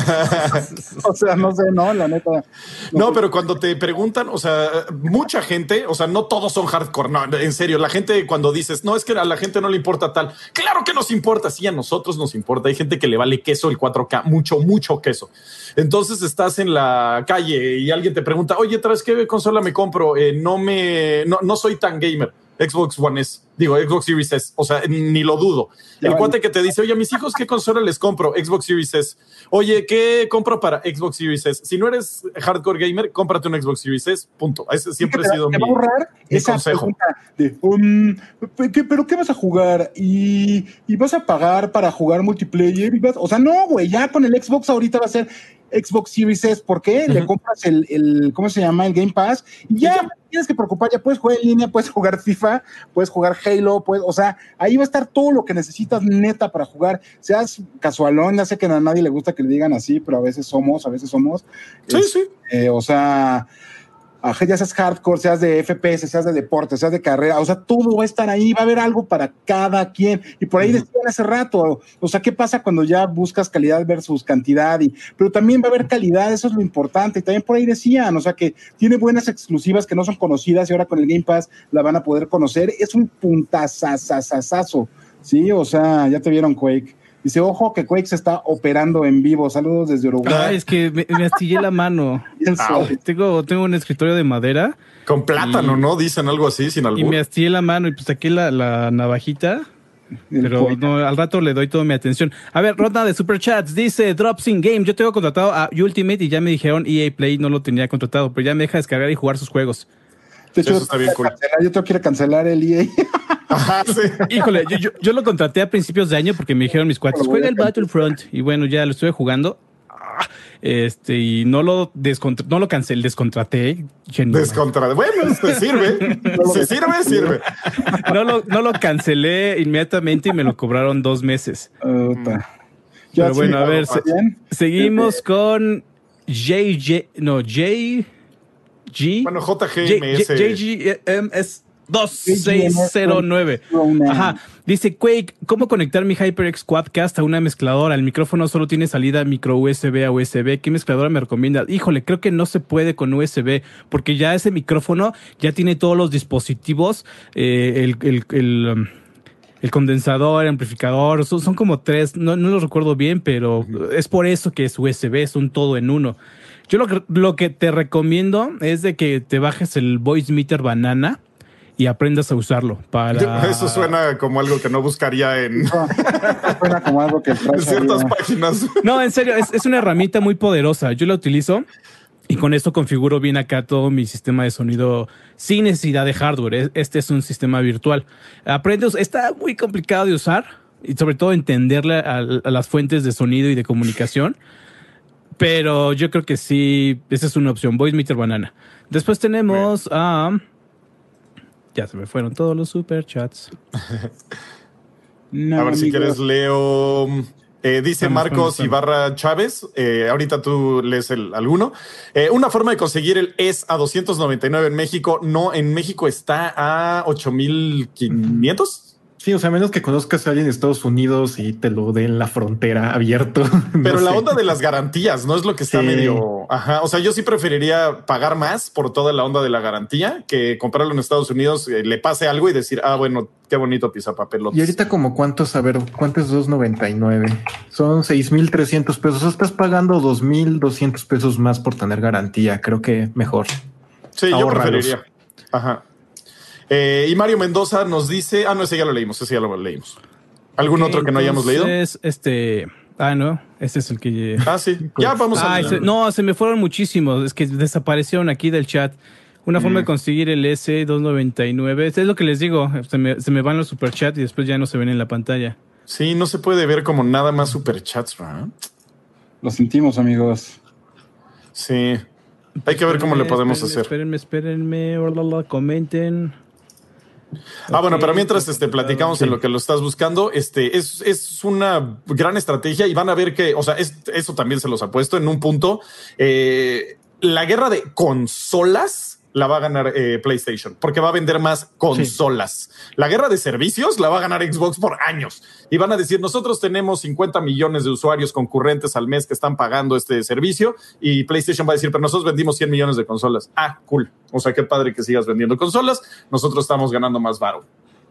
sea, no sé, no, la neta. No, pero cuando te preguntan, o sea, mucha gente, o sea, no todos son hardcore, no, en serio, la gente cuando dices, no, es que a la gente no le importa tal, claro que nos importa, sí, a nosotros nos importa, hay gente que le vale queso el 4K, mucho queso. Entonces estás en la calle y alguien te pregunta, oye, ¿traes qué consola me compro? No soy tan gamer. Xbox One S, Xbox Series S, o sea, ni lo dudo. El cuate que te dice, oye, a mis hijos, ¿qué consola les compro? Xbox Series S. Oye, ¿qué compro para Xbox Series S? Si no eres hardcore gamer, cómprate un Xbox Series S, punto. Ese siempre ha sido mi consejo. ¿Pero qué vas a jugar? ¿Y vas a pagar para jugar multiplayer? O sea, no, güey, ya con el Xbox ahorita va a ser Xbox Series S, ¿por qué? Le compras el ¿cómo se llama? El Game Pass, y ya no tienes que preocupar, ya puedes jugar en línea, puedes jugar FIFA, puedes jugar Halo, o sea, ahí va a estar todo lo que necesitas neta para jugar, seas casualón, ya sé que a nadie le gusta que le digan así, pero a veces somos. Sí. O sea, ya seas hardcore, seas de FPS, seas de deporte, seas de carrera, o sea, todo va a estar ahí, va a haber algo para cada quien. Y por ahí decían hace rato, o sea, ¿qué pasa cuando ya buscas calidad versus cantidad? Pero también va a haber calidad, eso es lo importante. Y también por ahí decían, o sea, que tiene buenas exclusivas que no son conocidas y ahora con el Game Pass la van a poder conocer. Es un puntazazazazazo, ¿sí? O sea, ya te vieron Quake. Dice, ojo que Quake se está operando en vivo. Saludos desde Uruguay. Ay, es que me astillé la mano. Tengo un escritorio de madera. Con plátano, ¿no? Dicen algo así, sin albur. Y me astillé la mano y pues saqué la navajita. Pero no, al rato le doy toda mi atención. A ver, ronda de superchats. Dice Drops in Game. Yo tengo contratado a Ultimate y ya me dijeron EA Play no lo tenía contratado, pero ya me deja descargar y jugar sus juegos. De hecho, eso está bien cool. Yo tengo que ir a cancelar el EA. Ajá, sí. Híjole, yo lo contraté a principios de año porque me dijeron mis cuates, juega el Battlefront. Y bueno, ya lo estuve jugando. Y no lo cancelé, descontraté. Bueno, se sirve. Sirve. No lo cancelé inmediatamente y me lo cobraron 2 meses. Pero bueno, a ver, seguimos con JGMS. JGMS 2609. Ajá. Dice Quake, ¿cómo conectar mi HyperX Quadcast a una mezcladora? El micrófono solo tiene salida micro USB a USB. ¿Qué mezcladora me recomienda? Híjole, creo que no se puede con USB porque ya ese micrófono ya tiene todos los dispositivos, el condensador, el amplificador, son como 3, no lo recuerdo bien, pero es por eso que es USB, es un todo en uno. Yo lo que te recomiendo es de que te bajes el Voice Meter Banana y aprendas a usarlo para... Eso suena como algo que no buscaría en... Suena como algo que... en ciertas páginas. No, en serio, es una herramienta muy poderosa. Yo la utilizo y con esto configuro bien acá todo mi sistema de sonido sin necesidad de hardware. Este es un sistema virtual. Aprendes, está muy complicado de usar y sobre todo entenderle a las fuentes de sonido y de comunicación. Pero yo creo que sí, esa es una opción. Voice Meter Banana. Después tenemos a... Ya se me fueron todos los superchats. A ver si quieres leo. Dice Marcos Ibarra Chávez. Ahorita tú lees alguno. Una forma de conseguir el ES a 299 en México. No, en México está a 8,500. Sí, o sea, a menos que conozcas a alguien de Estados Unidos y te lo dé en la frontera abierto. Pero la onda de las garantías no es lo que está medio... Ajá, o sea, yo sí preferiría pagar más por toda la onda de la garantía que comprarlo en Estados Unidos, le pase algo y decir, bueno, qué bonito pisapapelotes. Y ahorita como cuánto es 2.99. Son 6,300 pesos. Estás pagando 2,200 pesos más por tener garantía. Creo que mejor. Sí, yo preferiría. Ajá. Y Mario Mendoza nos dice... ese ya lo leímos. ¿Algún otro que no hayamos leído? No, este es el que... sí. Ya vamos a... se me fueron muchísimos. Es que desaparecieron aquí del chat. Una forma de conseguir el S299. Es lo que les digo. Se me van los superchats y después ya no se ven en la pantalla. Sí, no se puede ver como nada más superchats, ¿verdad? Lo sentimos, amigos. Sí. Hay que ver cómo le podemos hacer. Espérenme. Comenten. Bueno, pero mientras platicamos en lo que lo estás buscando, es una gran estrategia y van a ver que, o sea, eso también se los ha puesto en un punto. La guerra de consolas la va a ganar PlayStation porque va a vender más consolas. Sí. La guerra de servicios la va a ganar Xbox por años y van a decir, nosotros tenemos 50 millones de usuarios concurrentes al mes que están pagando este servicio y PlayStation va a decir, pero nosotros vendimos 100 millones de consolas. Cool. O sea, qué padre que sigas vendiendo consolas. Nosotros estamos ganando más varo.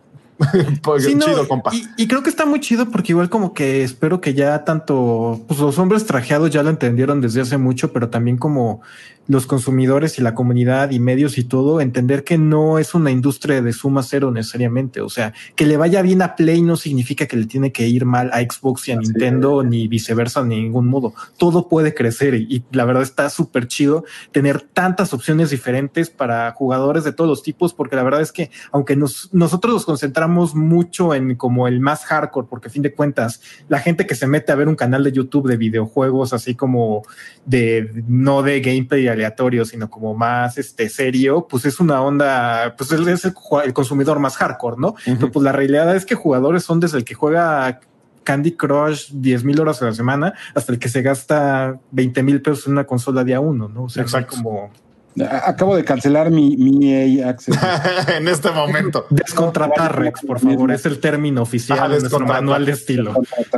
Chido, compa. Y creo que está muy chido porque igual como que espero que ya tanto los hombres trajeados ya lo entendieron desde hace mucho, pero también como los consumidores y la comunidad y medios y todo, entender que no es una industria de suma cero necesariamente. O sea, que le vaya bien a Play no significa que le tiene que ir mal a Xbox y a Nintendo, ni viceversa, ni ningún modo. Todo puede crecer y la verdad está súper chido tener tantas opciones diferentes para jugadores de todos los tipos, porque la verdad es que aunque nosotros nos concentramos mucho en como el más hardcore, porque a fin de cuentas la gente que se mete a ver un canal de YouTube de videojuegos así como no de gameplay aleatorio, sino como más serio, pues es una onda, pues él es el consumidor más hardcore, ¿no? Pero pues la realidad es que jugadores son desde el que juega Candy Crush 10,000 horas a la semana hasta el que se gasta 20,000 pesos en una consola día uno, ¿no? O sea, exacto. Como Acabo de cancelar mi EA Access. En este momento. Descontratar, Rex, por favor. Es el término oficial de nuestro manual de estilo.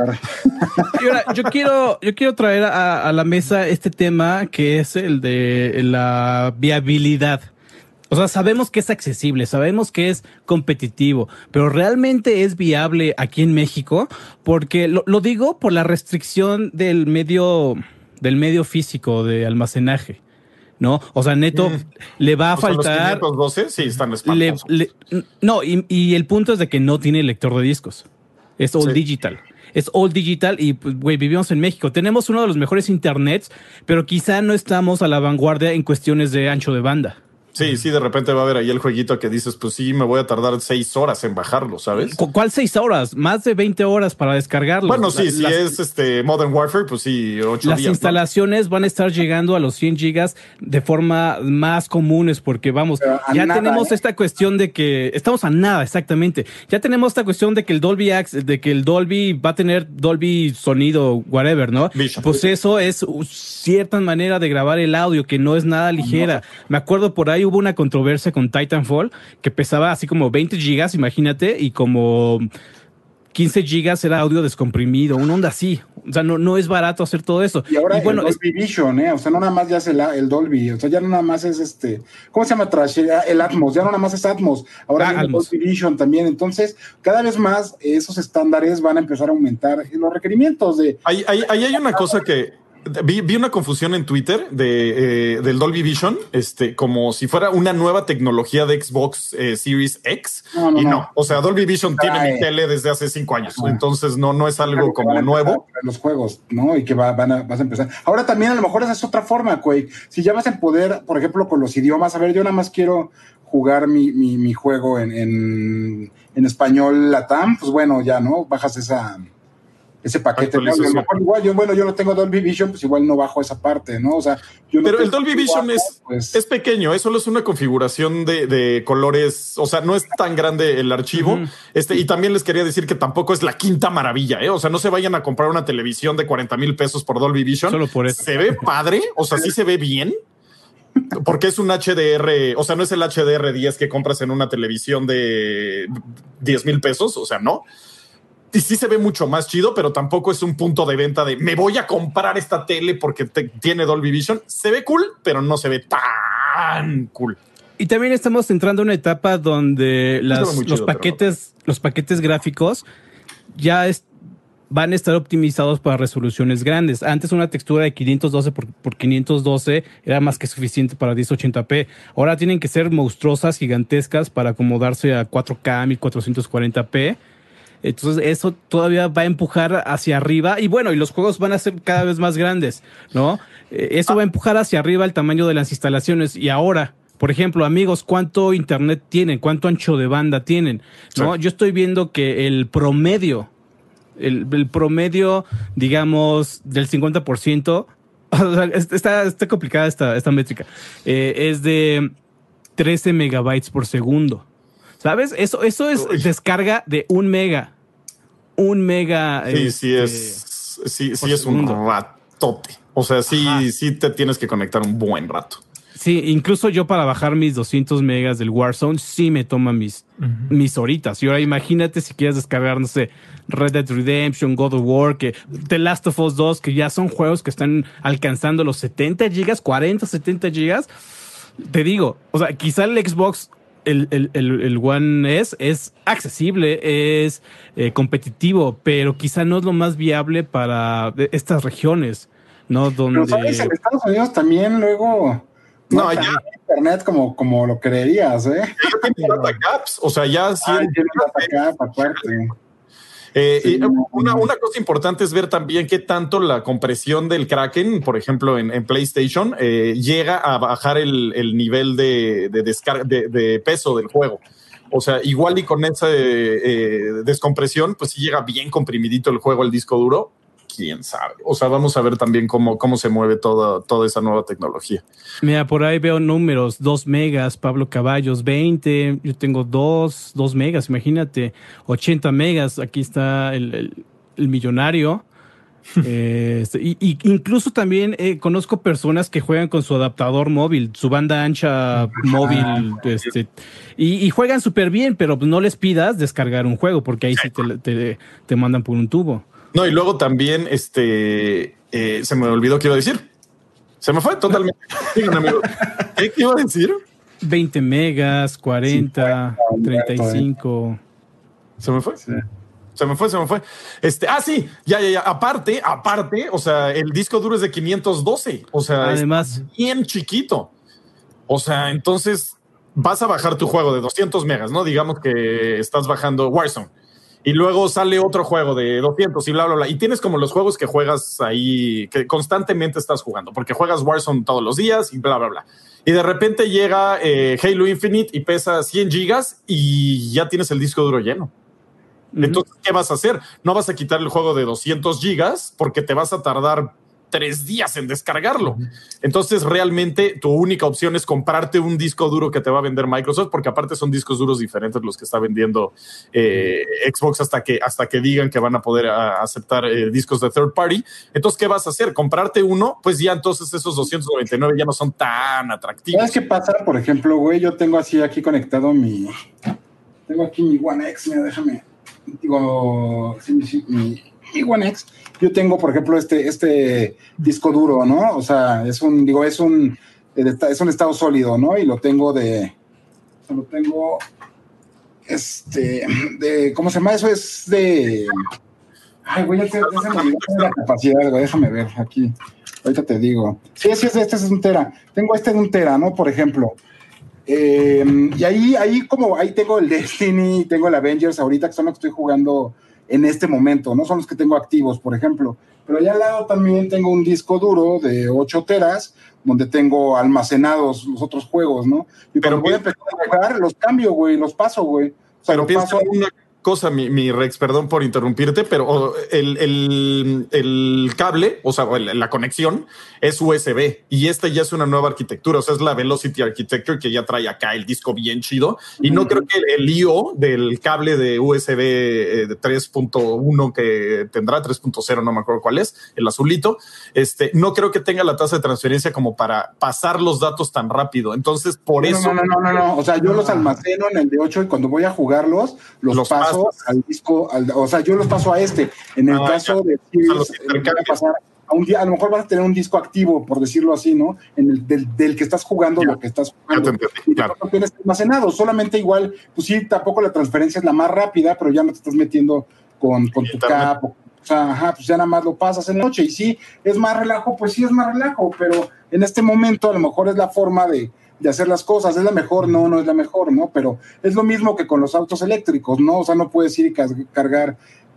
Y ahora, yo quiero traer a la mesa este tema que es el de la viabilidad. O sea, sabemos que es accesible, sabemos que es competitivo, pero realmente es viable aquí en México, porque lo digo por la restricción del medio físico de almacenaje, ¿no? O sea, neto, le va a faltar. Los 512 sí están espantosos. No, y el punto es de que no tiene lector de discos. Es all digital. Es all digital y, pues, güey, vivimos en México. Tenemos uno de los mejores internets, pero quizá no estamos a la vanguardia en cuestiones de ancho de banda. Sí, de repente va a haber ahí el jueguito que dices, pues sí, me voy a tardar 6 horas en bajarlo, ¿sabes? ¿Cuál 6 horas? Más de 20 horas para descargarlo. Bueno, sí, si es Modern Warfare, pues sí, 8 días. Las instalaciones van a estar llegando a los 100 gigas de forma más comunes, porque vamos, ya tenemos esta cuestión de que estamos a nada, exactamente. Ya tenemos esta cuestión de que el Dolby Access, de que el Dolby va a tener Dolby sonido, whatever, ¿no? Vision. Pues eso es cierta manera de grabar el audio que no es nada ligera. Me acuerdo por ahí hubo una controversia con Titanfall que pesaba así como 20 gigas, imagínate, y como 15 gigas era audio descomprimido, una onda así. O sea, no es barato hacer todo eso. Y ahora bueno, el Dolby Vision, o sea, no nada más ya es el Dolby, o sea, ya no nada más es ¿cómo se llama? El Atmos, ya no nada más es Atmos, ahora viene el Dolby Vision también. Entonces, cada vez más esos estándares van a empezar a aumentar los requerimientos de... Ahí hay una cosa que vi una confusión en Twitter del Dolby Vision, como si fuera una nueva tecnología de Xbox Series X. No. O sea, Dolby Vision tiene mi tele desde hace 5 años. Entonces no es algo como nuevo. Los juegos, ¿no? Y que vas a empezar. Ahora también a lo mejor esa es otra forma, Quake. Si ya vas a poder, por ejemplo, con los idiomas, a ver, yo nada más quiero jugar mi juego en español LATAM, pues bueno, ya, ¿no? Bajas ese paquete. ¿No? A lo mejor igual yo no tengo Dolby Vision, pues igual no bajo esa parte, ¿no? O sea, pero el Dolby Vision es pequeño, solo es una configuración de colores, o sea, no es tan grande el archivo. Y también les quería decir que tampoco es la quinta maravilla, O sea, no se vayan a comprar una televisión de 40,000 pesos por Dolby Vision. Solo por eso. Se ve padre, o sea, sí se ve bien. Porque es un HDR, o sea, no es el HDR10 que compras en una televisión de 10,000 pesos, o sea, no. Y sí se ve mucho más chido, pero tampoco es un punto de venta de me voy a comprar esta tele porque tiene Dolby Vision. Se ve cool, pero no se ve tan cool. Y también estamos entrando en una etapa donde los paquetes gráficos ya van a estar optimizados para resoluciones grandes. Antes una textura de 512 por 512 era más que suficiente para 1080p. Ahora tienen que ser monstruosas, gigantescas para acomodarse a 4K, 1440p. Entonces eso todavía va a empujar hacia arriba y bueno, y los juegos van a ser cada vez más grandes, ¿no? Eso va a empujar hacia arriba el tamaño de las instalaciones. Y ahora, por ejemplo, amigos, ¿cuánto internet tienen? ¿Cuánto ancho de banda tienen? ¿No? Sí. Yo estoy viendo que el promedio, digamos, del 50%, o sea, está complicada esta métrica, es de 13 megabytes por segundo. ¿Sabes? Eso es descarga de 1 mega. 1 mega. Sí es un ratote. O sea, sí te tienes que conectar un buen rato. Sí, incluso yo para bajar mis 200 megas del Warzone, sí me toma mis horitas. Y ahora imagínate si quieres descargar, no sé, Red Dead Redemption, God of War, The Last of Us 2, que ya son juegos que están alcanzando los 70 gigas, 40, 70 gigas. Te digo, o sea, quizá el Xbox... El One es accesible, es competitivo, pero quizá no es lo más viable para estas regiones, ¿no? Donde... Pero sabes, en Estados Unidos también luego no ya internet como lo creerías, Ya tiene data caps, o sea, ya sí. Tiene data cap aparte. Una cosa importante es ver también qué tanto la compresión del Kraken, por ejemplo, en PlayStation, llega a bajar el nivel de descarga de peso del juego. O sea, igual y con esa descompresión, pues sí llega bien comprimidito el juego al disco duro. Quién sabe. O sea, vamos a ver también cómo se mueve toda esa nueva tecnología. Mira, por ahí veo números, 2 megas, Pablo Caballos, 20, yo tengo 2 megas, imagínate, 80 megas, aquí está el millonario, Y incluso también conozco personas que juegan con su adaptador móvil, su banda ancha móvil, y juegan súper bien, pero no les pidas descargar un juego, porque ahí sí te mandan por un tubo. No, y luego también se me olvidó qué iba a decir. Se me fue totalmente. Díganme, amigo. ¿Qué iba a decir? 20 megas, 40, 35. ¿Se me fue? Sí. Se me fue. Sí, ya. Aparte, o sea, el disco duro es de 512. O sea, además, es bien chiquito. O sea, entonces vas a bajar tu juego de 200 megas, ¿no? Digamos que estás bajando Warzone. Y luego sale otro juego de 200 y bla, bla, bla. Y tienes como los juegos que juegas ahí, que constantemente estás jugando, porque juegas Warzone todos los días y bla, bla, bla. Y de repente llega Halo Infinite y pesa 100 gigas y ya tienes el disco duro lleno. Entonces, ¿qué vas a hacer? No vas a quitar el juego de 200 gigas porque te vas a tardar 3 días en descargarlo. Entonces, realmente tu única opción es comprarte un disco duro que te va a vender Microsoft, porque aparte son discos duros diferentes los que está vendiendo Xbox hasta que digan que van a poder aceptar discos de third party. Entonces, ¿qué vas a hacer? ¿Comprarte uno? Pues ya entonces esos 299 ya no son tan atractivos. ¿Sabes qué pasa? Por ejemplo, güey, yo tengo así aquí conectado tengo aquí mi One X, mira, déjame, digo, mi One X. Yo tengo, por ejemplo, este disco duro, ¿no? O sea, es un estado sólido, ¿no? Y lo tengo ¿cómo se llama? Eso es de... Ay, güey, ya se me olvidó la capacidad, güey, déjame ver aquí. Ahorita te digo. Sí, este es un tera. Tengo de un tera, ¿no? Por ejemplo. Y ahí tengo el Destiny, tengo el Avengers ahorita, que son los que estoy jugando en este momento, no son los que tengo activos, por ejemplo. Pero allá al lado también tengo un disco duro de 8 teras, donde tengo almacenados los otros juegos, ¿no? Y cuando voy a empezar a jugar, los cambio, güey, los paso, güey. O sea, pero piensa una cosa, mi Rex, perdón por interrumpirte, pero el cable, o sea, la conexión es USB y esta ya es una nueva arquitectura, o sea, es la Velocity Architecture que ya trae acá el disco bien chido y no creo que el IO del cable de USB de 3.1 que tendrá 3.0, no me acuerdo cuál es, el azulito, no creo que tenga la tasa de transferencia como para pasar los datos tan rápido, entonces por eso... No, o sea, yo los almaceno en el de 8 y cuando voy a jugarlos, los paso al disco, o sea, yo los paso a en el caso de Series, pasar a un día, a lo mejor vas a tener un disco activo, por decirlo así, ¿no? En el del que estás jugando, lo que estás jugando. Y claro. No tienes almacenado, solamente igual, pues sí, tampoco la transferencia es la más rápida, pero ya no te estás metiendo con tu cap, o sea, pues ya nada más lo pasas en la noche, y sí, es más relajo, pues sí es más relajo, pero en este momento a lo mejor es la forma de hacer las cosas. ¿Es la mejor? No es la mejor, ¿no? Pero es lo mismo que con los autos eléctricos, ¿no? O sea, no puedes ir y cargar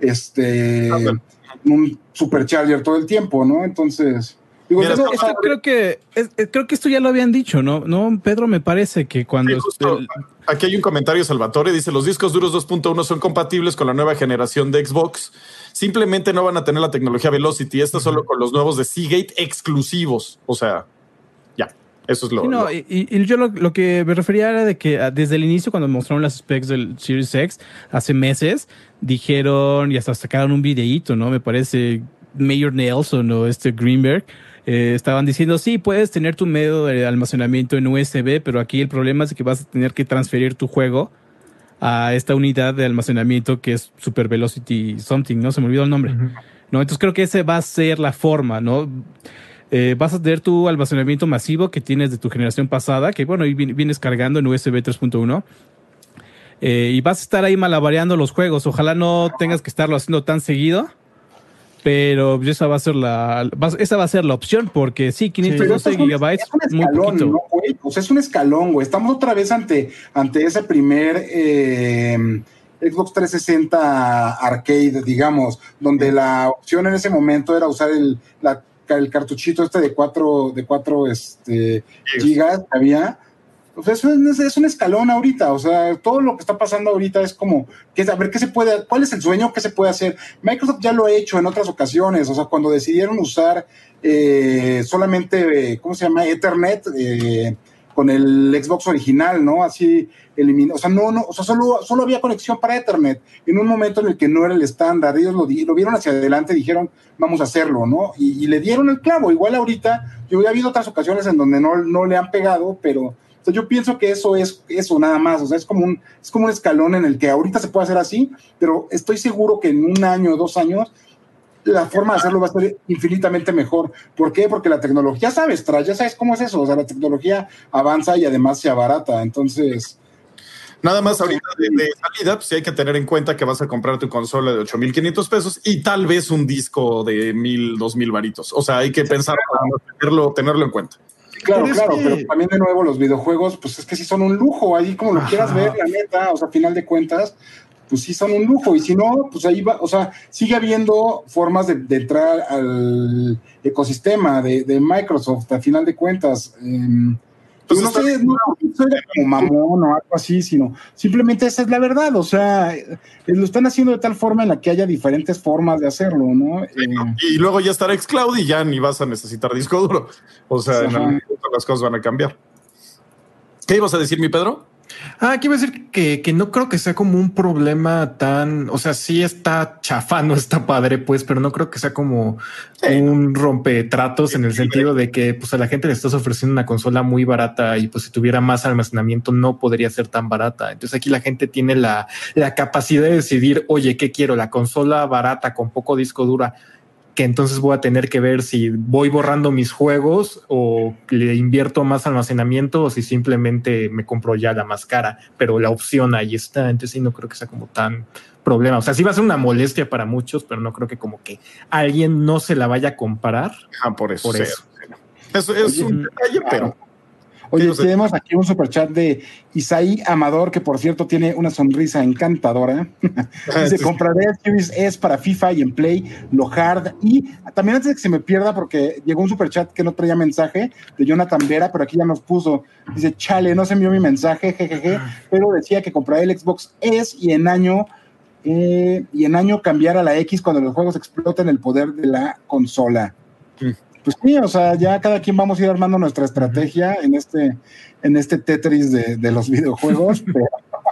un supercharger todo el tiempo, ¿no? Entonces... Digo, mira, creo que esto ya lo habían dicho, ¿no? No, Pedro, me parece que cuando... Aquí hay un comentario, Salvatore, dice, los discos duros 2.1 son compatibles con la nueva generación de Xbox. Simplemente no van a tener la tecnología Velocity. Esta solo con los nuevos de Seagate exclusivos. O sea, ya. Eso es lo... Sí, no, y yo lo que me refería era de que desde el inicio, cuando mostraron las specs del Series X, hace meses, dijeron y hasta sacaron un videíto, ¿no? Me parece Mayor Nelson o Greenberg, estaban diciendo, sí, puedes tener tu medio de almacenamiento en USB, pero aquí el problema es que vas a tener que transferir tu juego a esta unidad de almacenamiento que es Super Velocity Something, ¿no? Se me olvidó el nombre. Uh-huh. ¿No? Entonces creo que esa va a ser la forma, ¿no? Vas a tener tu almacenamiento masivo que tienes de tu generación pasada, que bueno, vienes cargando en USB 3.1, y vas a estar ahí malabareando los juegos. Ojalá no tengas que estarlo haciendo tan seguido, pero esa va a ser la opción, porque sí, 512 gigabytes, es un escalón, muy poquito. ¿No, güey? O sea, es un escalón, güey. Estamos otra vez ante ese primer Xbox 360 Arcade, digamos, donde la opción en ese momento era usar el cartuchito de 4 gigas que había. O sea, es un escalón ahorita. O sea, todo lo que está pasando ahorita es como a ver qué se puede, cuál es el sueño, qué se puede hacer. Microsoft ya lo ha hecho en otras ocasiones. O sea, cuando decidieron usar solamente, ¿cómo se llama? Ethernet, con el Xbox original, ¿no? Así eliminó, o sea, solo había conexión para Ethernet, en un momento en el que no era el estándar. Ellos lo vieron hacia adelante y dijeron, vamos a hacerlo, ¿no? Y le dieron el clavo. Igual ahorita, yo he habido otras ocasiones en donde no le han pegado, pero o sea, yo pienso que eso es eso nada más. O sea, es como un escalón en el que ahorita se puede hacer así, pero estoy seguro que en 1 año o 2 años la forma de hacerlo va a ser infinitamente mejor. ¿Por qué? Porque la tecnología, ya sabes cómo es eso. O sea, la tecnología avanza y además se abarata. Entonces, nada más ahorita de salida, pues sí hay que tener en cuenta que vas a comprar tu consola de 8,500 pesos y tal vez un disco de 1,000, 2,000 varitos. O sea, hay que pensar, tenerlo en cuenta. Claro, pero también de nuevo los videojuegos, pues es que sí son un lujo, ahí como lo quieras ver, la neta, o sea, a final de cuentas, pues sí son un lujo, y si no, pues ahí va, o sea, sigue habiendo formas de entrar al ecosistema de Microsoft, a final de cuentas. Pues no sé, no soy como mamón o algo así, sino simplemente esa es la verdad, o sea, lo están haciendo de tal forma en la que haya diferentes formas de hacerlo, ¿no? Y luego ya estará xCloud y ya ni vas a necesitar disco duro. O sea, en algún punto las cosas van a cambiar. ¿Qué ibas a decir, mi Pedro? Aquí iba a decir que no creo que sea como un problema tan, o sea, sí está chafa, no está padre, pues, pero no creo que sea como un rompetratos en el sentido de que pues a la gente le estás ofreciendo una consola muy barata y pues si tuviera más almacenamiento no podría ser tan barata. Entonces aquí la gente tiene la capacidad de decidir, oye, ¿qué quiero? La consola barata con poco disco dura, que entonces voy a tener que ver si voy borrando mis juegos o le invierto más almacenamiento o si simplemente me compro ya la más cara, pero la opción ahí está. Entonces sí, no creo que sea como tan problema. O sea, sí va a ser una molestia para muchos, pero no creo que como que alguien no se la vaya a comprar. Por eso. Eso es un detalle, pero... Oye, tenemos aquí un superchat de Isaí Amador, que por cierto tiene una sonrisa encantadora. Dice, compraré el Series S para FIFA y en Play, lo hard. Y también antes de que se me pierda, porque llegó un superchat que no traía mensaje, de Jonathan Vera, pero aquí ya nos puso. Dice, chale, no se envió mi mensaje, jejeje, pero decía que compraré el Xbox S y en año cambiar a la X cuando los juegos exploten el poder de la consola. Pues sí, o sea, ya cada quien vamos a ir armando nuestra estrategia en este Tetris de los videojuegos. Pero,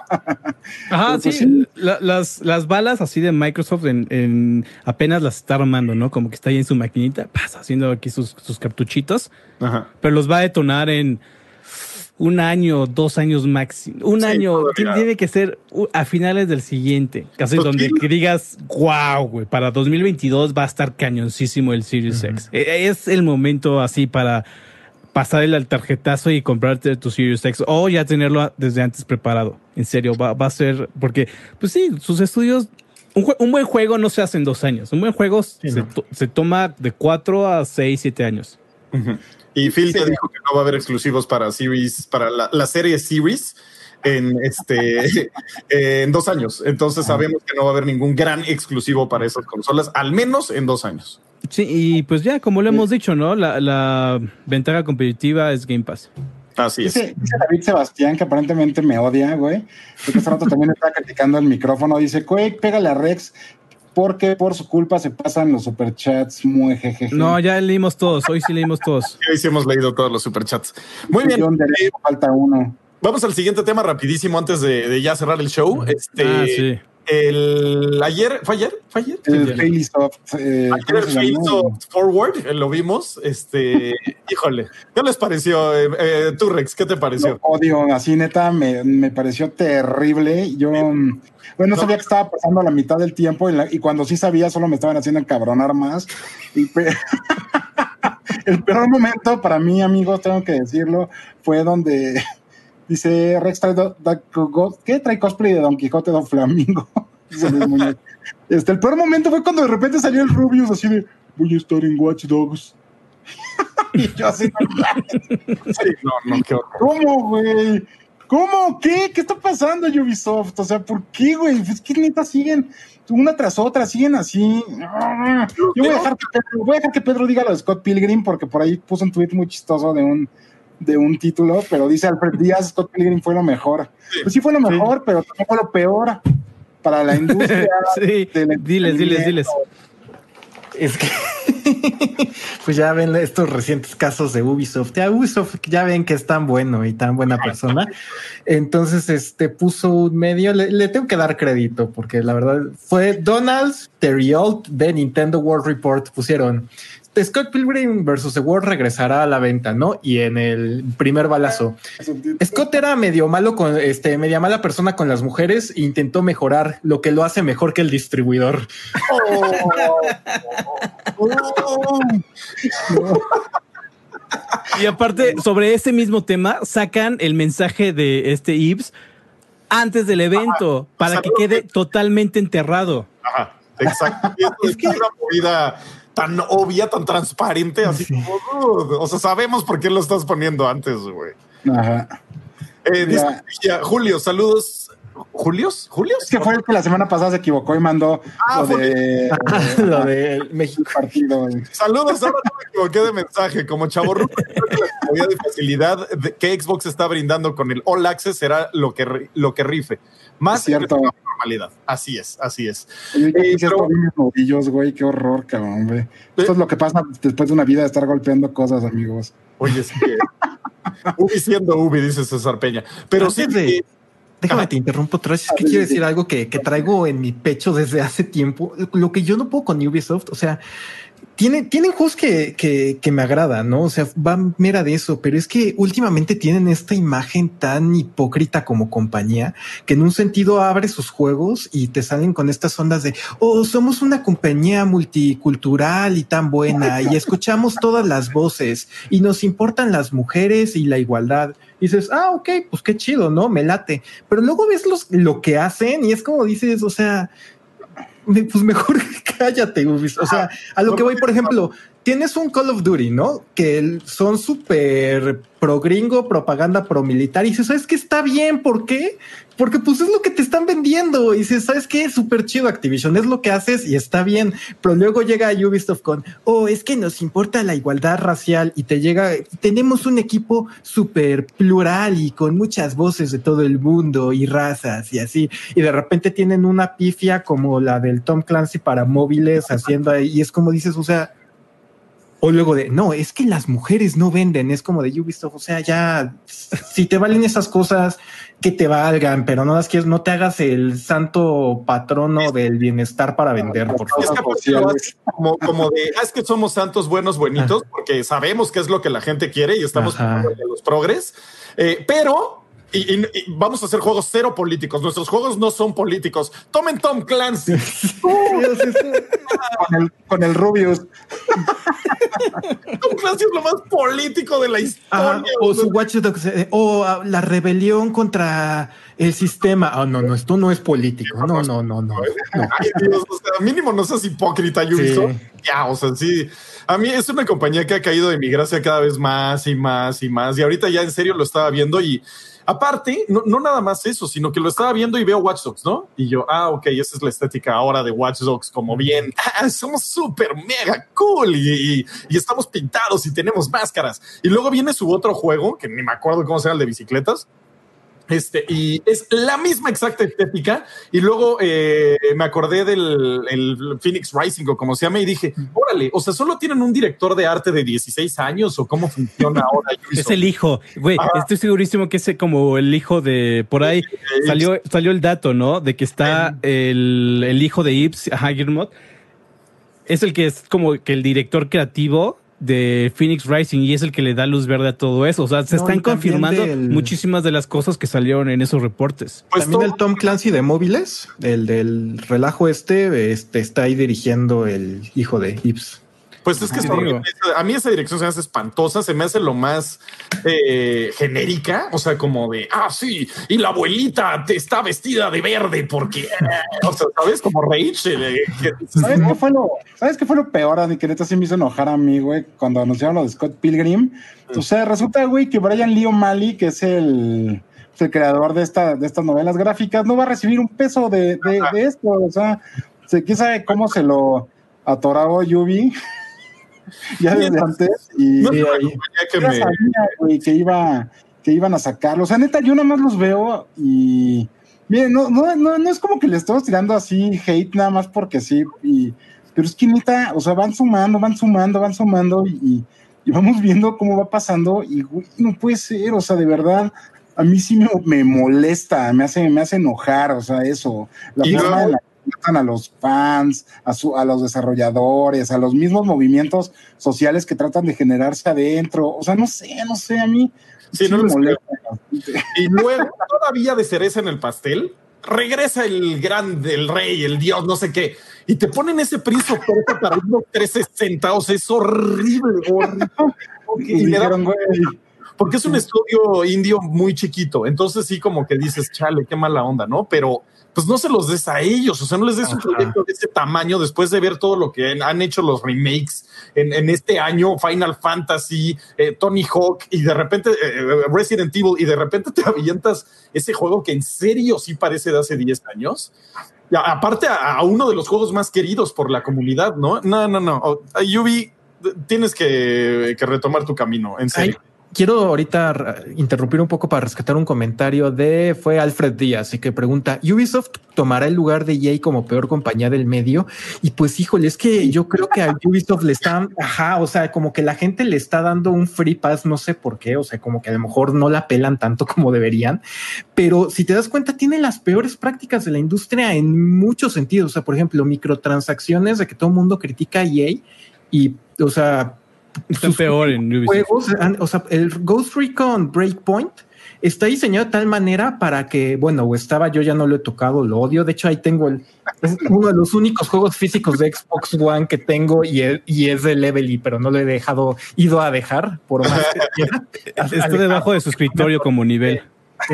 ajá, pues sí. Las balas así de Microsoft apenas las está armando, ¿no? Como que está ahí en su maquinita, haciendo aquí sus cartuchitos. Ajá. Pero los va a detonar en 1 año, 2 años máximo. Un año tiene que ser a finales del siguiente. Casi donde que digas, wow, güey, para 2022 va a estar cañoncísimo el Series X. Es el momento así para pasar el tarjetazo y comprarte tu Series X o ya tenerlo desde antes preparado. En serio, va a ser, porque, pues sí, sus estudios, un buen juego no se hace en 2 años. Un buen juego se toma de 4 a 6, 7 años. Y Phil ya dijo que no va a haber exclusivos para Series, para la serie Series en 2 años. Entonces sabemos que no va a haber ningún gran exclusivo para esas consolas, al menos en 2 años. Sí, y pues ya, como lo hemos dicho, ¿no? La ventaja competitiva es Game Pass. Así es. Dice David Sebastián, que aparentemente me odia, güey, porque hace rato también estaba criticando el micrófono. Dice, güey, pégale a Rex, porque por su culpa se pasan los superchats muy jejeje. No, ya leímos todos, hoy sí leímos todos. Hoy sí hemos leído todos los superchats. Muy bien. Falta uno. Vamos al siguiente tema rapidísimo antes de ya cerrar el show. Sí. ¿Fue ayer? El Failysoft. El Failysoft Forward, lo vimos. Híjole, ¿qué les pareció? Tú, Rex, ¿qué te pareció? Lo odio, así neta, me pareció terrible. Yo, no sabía que estaba pasando la mitad del tiempo y cuando sí sabía solo me estaban haciendo encabronar más. El peor momento para mí, amigos, tengo que decirlo, fue donde... Dice Rex trae cosplay de Don Quijote Don Flamingo. El peor momento fue cuando de repente salió el Rubius así de voy a estar en Watch Dogs. Y yo así ¿cómo, güey? ¿Cómo? ¿Qué está pasando, Ubisoft? O sea, ¿por qué, güey? Es que neta siguen una tras otra, siguen así. Yo voy a dejar que Pedro diga lo de Scott Pilgrim, porque por ahí puso un tweet muy chistoso de un título, pero dice Alfred Díaz, Scott Pilgrim fue lo mejor. Pues sí fue lo mejor, pero también fue lo peor para la industria. Diles. Es que pues ya ven estos recientes casos de Ubisoft. Ubisoft ya ven que es tan bueno y tan buena persona. Entonces, puso un medio, le tengo que dar crédito, porque la verdad fue Donald's, Terry Alt de Nintendo World Report, pusieron Scott Pilgrim vs. The World regresará a la venta, ¿no? Y en el primer balazo, Scott era medio malo media mala persona con las mujeres e intentó mejorar, lo que lo hace mejor que el distribuidor. Y aparte, sobre ese mismo tema, sacan el mensaje de Yves antes del evento para que quede totalmente enterrado. Ajá, exacto. Es que una movida tan obvia, tan transparente, así como, o sea, sabemos por qué lo estás poniendo antes, güey. Ajá. Dice Julio, saludos. ¿Julios? Es que fue el que la semana pasada se equivocó y mandó lo de México partido. Saludos, ahora no me equivoqué de mensaje. Como chavorruco, creo que la comodidad de facilidad que Xbox está brindando con el All Access será lo que rife. Más cierto. Normalidad. Así es. Oye, nudillos, güey, qué horror, cabrón, güey. Esto es lo que pasa después de una vida de estar golpeando cosas, amigos. Oye, sí. Ubi siendo Ubi, dice César Peña. Pero sí. Déjame te interrumpo otra vez. Es que quiero decir algo que traigo en mi pecho desde hace tiempo. Lo que yo no puedo con Ubisoft, o sea, tienen juegos que me agradan, ¿no? O sea, van mera de eso, pero es que últimamente tienen esta imagen tan hipócrita como compañía que en un sentido abre sus juegos y te salen con estas ondas de, somos una compañía multicultural y tan buena y escuchamos todas las voces y nos importan las mujeres y la igualdad. Y dices, ok, pues qué chido, ¿no? Me late. Pero luego ves lo que hacen y es como dices, o sea, pues mejor cállate, Ubisoft. O sea, a lo que voy, por ejemplo, tienes un Call of Duty, ¿no? Que son súper pro gringo, propaganda pro militar. Y dices, ¿sabes qué? Está bien. ¿Por qué? Porque pues es lo que te están vendiendo. Y dices, ¿sabes qué? Súper chido, Activision. Es lo que haces y está bien. Pero luego llega Ubisoft con, es que nos importa la igualdad racial. Y te llega, tenemos un equipo súper plural y con muchas voces de todo el mundo y razas y así. Y de repente tienen una pifia como la del Tom Clancy para móviles haciendo ahí. Y es como dices, o sea, o luego de, no, es que las mujeres no venden, es como de Ubisoft, o sea, ya, si te valen esas cosas, que te valgan, pero no las quieres, no te hagas el santo patrono del bienestar para vender, por favor. Es que como de, es que somos santos buenos, buenitos, porque sabemos qué es lo que la gente quiere y estamos con los progres, pero... Y vamos a hacer juegos cero políticos. Nuestros juegos no son políticos. Tomen Tom Clancy. Con el Rubius. Tom Clancy es lo más político de la historia. O su Watch Dogs, la rebelión contra el sistema. No, esto no es político. No. Ay, Dios, o sea, mínimo no seas hipócrita, Ubisoft. Sí. Ya, o sea, sí. A mí es una compañía que ha caído de mi gracia cada vez más y más y más. Y ahorita ya en serio lo estaba viendo y aparte, no nada más eso, sino que lo estaba viendo y veo Watch Dogs, ¿no? Y yo, ok, esa es la estética ahora de Watch Dogs, como bien, somos súper mega cool y estamos pintados y tenemos máscaras. Y luego viene su otro juego, que ni me acuerdo cómo se llama, el de bicicletas. Y es la misma exacta estética. Y luego me acordé del el Phoenix Rising o como se llama y dije, órale, o sea, solo tienen un director de arte de 16 años o cómo funciona ahora. Es el hijo, güey, estoy segurísimo que es como el hijo de, por ahí salió el dato, ¿no? De que está el hijo de Yves, Guillemot, es el que es como que el director creativo de Phoenix Rising y es el que le da luz verde a todo eso. O sea, se están confirmando muchísimas de las cosas que salieron en esos reportes. Pues también el Tom Clancy de móviles, el del relajo está ahí dirigiendo el hijo de Yves. Pues es que es horrible. A mí esa dirección se me hace espantosa, se me hace lo más genérica, o sea, como de, sí, y la abuelita te está vestida de verde porque, o sea, ¿sabes? Como Rage. ¿Sabes qué fue lo peor, Dani? Que neta sí me hizo enojar a mí, güey, cuando anunciaron lo de Scott Pilgrim. O sea, resulta, güey, que Brian Lee O'Malley, que es el creador de estas novelas gráficas, no va a recibir un peso de esto. O sea, quién sabe cómo se lo atoraba Ubi. Ya desde antes y sabía, güey, que iban a sacarlo. O sea, neta, yo nada más los veo y miren, no es como que le estamos tirando así hate nada más porque sí, pero es que neta, o sea, van sumando y vamos viendo cómo va pasando y güey, no puede ser, o sea, de verdad, a mí sí me molesta, me hace enojar, o sea, eso, la forma en la que tratan a los fans, a los desarrolladores, a los mismos movimientos sociales que tratan de generarse adentro, o sea, no sé, a mí sí no me molesta. Y luego, todavía de cereza en el pastel, regresa el rey, el dios, no sé qué, y te ponen ese Prince of Persia para unos 360, o sea, es horrible. Y me da, porque es un estudio indio muy chiquito, entonces sí como que dices, chale, qué mala onda, ¿no? Pero pues no se los des a ellos, o sea, no les des un proyecto de ese tamaño después de ver todo lo que han hecho los remakes en este año, Final Fantasy, Tony Hawk y de repente Resident Evil y de repente te avientas ese juego que en serio sí parece de hace 10 años. Y aparte a uno de los juegos más queridos por la comunidad, ¿no? No. Yubi, tienes que retomar tu camino, en serio. Quiero ahorita interrumpir un poco para rescatar un comentario fue Alfred Díaz y que pregunta, ¿Ubisoft tomará el lugar de EA como peor compañía del medio? Y pues híjole, es que yo creo que a Ubisoft le están, o sea, como que la gente le está dando un free pass, no sé por qué, o sea, como que a lo mejor no la pelan tanto como deberían, pero si te das cuenta, tiene las peores prácticas de la industria en muchos sentidos, o sea, por ejemplo, microtransacciones de que todo el mundo critica a EA y, o sea, está peor en Ubisoft. Juegos, o sea, el Ghost Recon Breakpoint está diseñado de tal manera para que, bueno, yo ya no lo he tocado, lo odio. De hecho, ahí tengo es uno de los únicos juegos físicos de Xbox One que tengo y es de Levely, pero no lo he ido a dejar por más que quiera. Está debajo de su escritorio como nivel.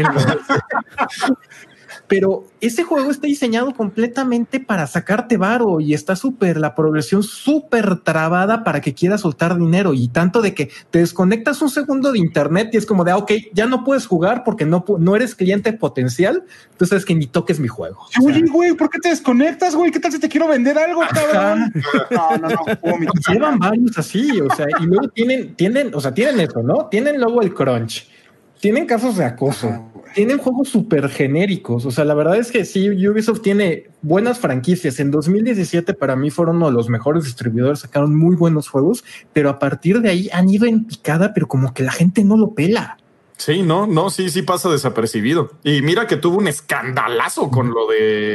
Pero ese juego está diseñado completamente para sacarte varo y está la progresión súper trabada para que quieras soltar dinero y tanto de que te desconectas un segundo de internet y es como de, ok, ya no puedes jugar porque no eres cliente potencial, entonces sabes que ni toques mi juego. Oye, güey, ¿por qué te desconectas, güey? ¿Qué tal si te quiero vender algo, cabrón? No. Llevan varios así, o sea, y luego tienen eso, ¿no? Tienen luego el crunch. Tienen casos de acoso, tienen juegos súper genéricos. O sea, la verdad es que sí, Ubisoft tiene buenas franquicias. En 2017 para mí fueron uno de los mejores distribuidores, sacaron muy buenos juegos, pero a partir de ahí han ido en picada, pero como que la gente no lo pela. Sí, sí pasa desapercibido. Y mira que tuvo un escandalazo con lo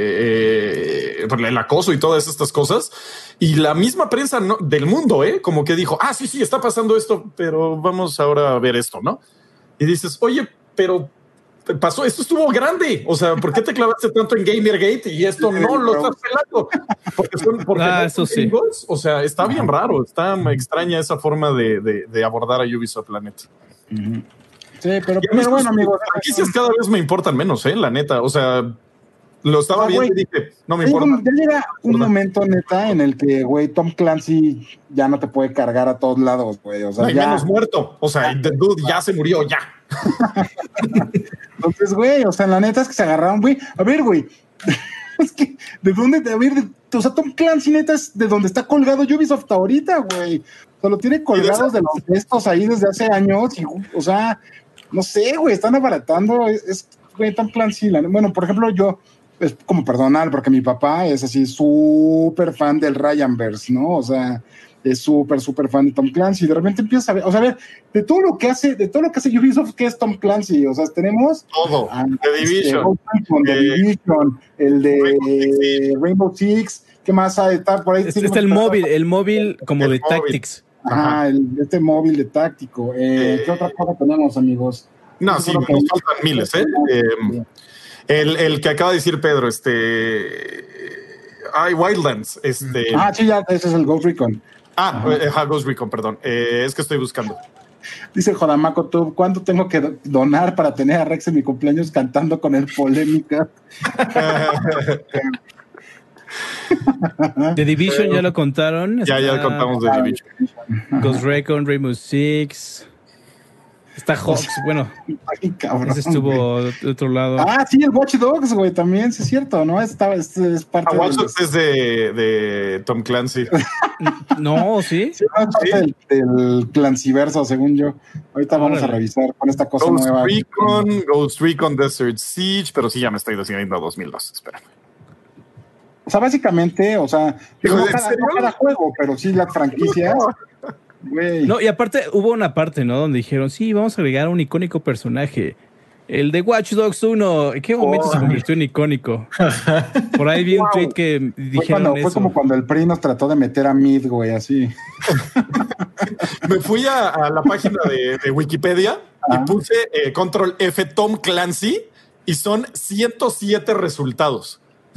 de el acoso y todas estas cosas. Y la misma prensa del mundo, como que dijo, sí, está pasando esto, pero vamos ahora a ver esto, ¿no? Y dices, oye, pero pasó, esto estuvo grande. O sea, ¿por qué te clavaste tanto en Gamergate y esto no lo estás pelando? Porque eso sí. Gringos, o sea, está bien raro, está extraña esa forma de abordar a Ubisoft, la neta. Sí, pero bueno, amigos. Franquicias cada vez me importan menos, la neta. O sea, lo estaba viendo y dije, no me importa. Ya llega un momento, neta, en el que, güey, Tom Clancy ya no te puede cargar a todos lados, güey. O sea, ya menos muerto. O sea, The Dude ya se murió, ya. Entonces, güey, o sea, la neta es que se agarraron, güey. A ver, güey. Es que, ¿de dónde? A ver, o sea, Tom Clancy, neta, es de donde está colgado Ubisoft ahorita, güey. O sea, lo tiene colgados de los gestos ahí desde hace años. Y, o sea, no sé, güey, están abaratando. Güey, Tom Clancy. Bueno, por ejemplo, yo. Es como personal, porque mi papá es así súper fan del Ryanverse, ¿no? O sea, es súper fan de Tom Clancy. Y de repente empiezas a ver, o sea, a ver, de todo lo que hace Ubisoft, ¿qué es Tom Clancy? O sea, tenemos todo. The Division. The Division, el de Rainbow Six, ¿qué más hay? Por ahí está el móvil como de Tactics. Ajá, este móvil de táctico. ¿Qué otra cosa tenemos, amigos? No, sí, nos faltan miles, El que acaba de decir Pedro, Wildlands, sí, ya, ese es el Ghost Recon. Ghost Recon, perdón. Es que estoy buscando. Dice Jodamaco, ¿tú cuánto tengo que donar para tener a Rex en mi cumpleaños cantando con el Polémica? The Division ya lo contaron. Ya contamos The Division. Ghost Recon, Rainbow Six. Está Hawks, bueno. Ay, cabrón. Ese estuvo de otro lado. Sí, el Watch Dogs, güey, también, sí es cierto, ¿no? Es parte Watch Dogs es de Tom Clancy. No, ¿sí? Sí, es parte del Clancyverso, según yo. Ahorita vamos a revisar con esta cosa nueva. Ghost Recon Desert Siege, pero sí, ya me estoy decidiendo a 2002, espérame. sea, básicamente, o sea, Hijo, no ¿en cada, serio? no cada juego, pero sí las franquicias. Güey. No, y aparte hubo una parte, ¿no? Donde dijeron, sí, vamos a agregar un icónico personaje. El de Watch Dogs 1. ¿En qué momento se convirtió en icónico? Por ahí vi un tweet que dijeron eso. Fue como cuando el PRI nos trató de meter a Mid, güey, así. Me fui a la página de Wikipedia y puse Control F Tom Clancy y son 107 resultados.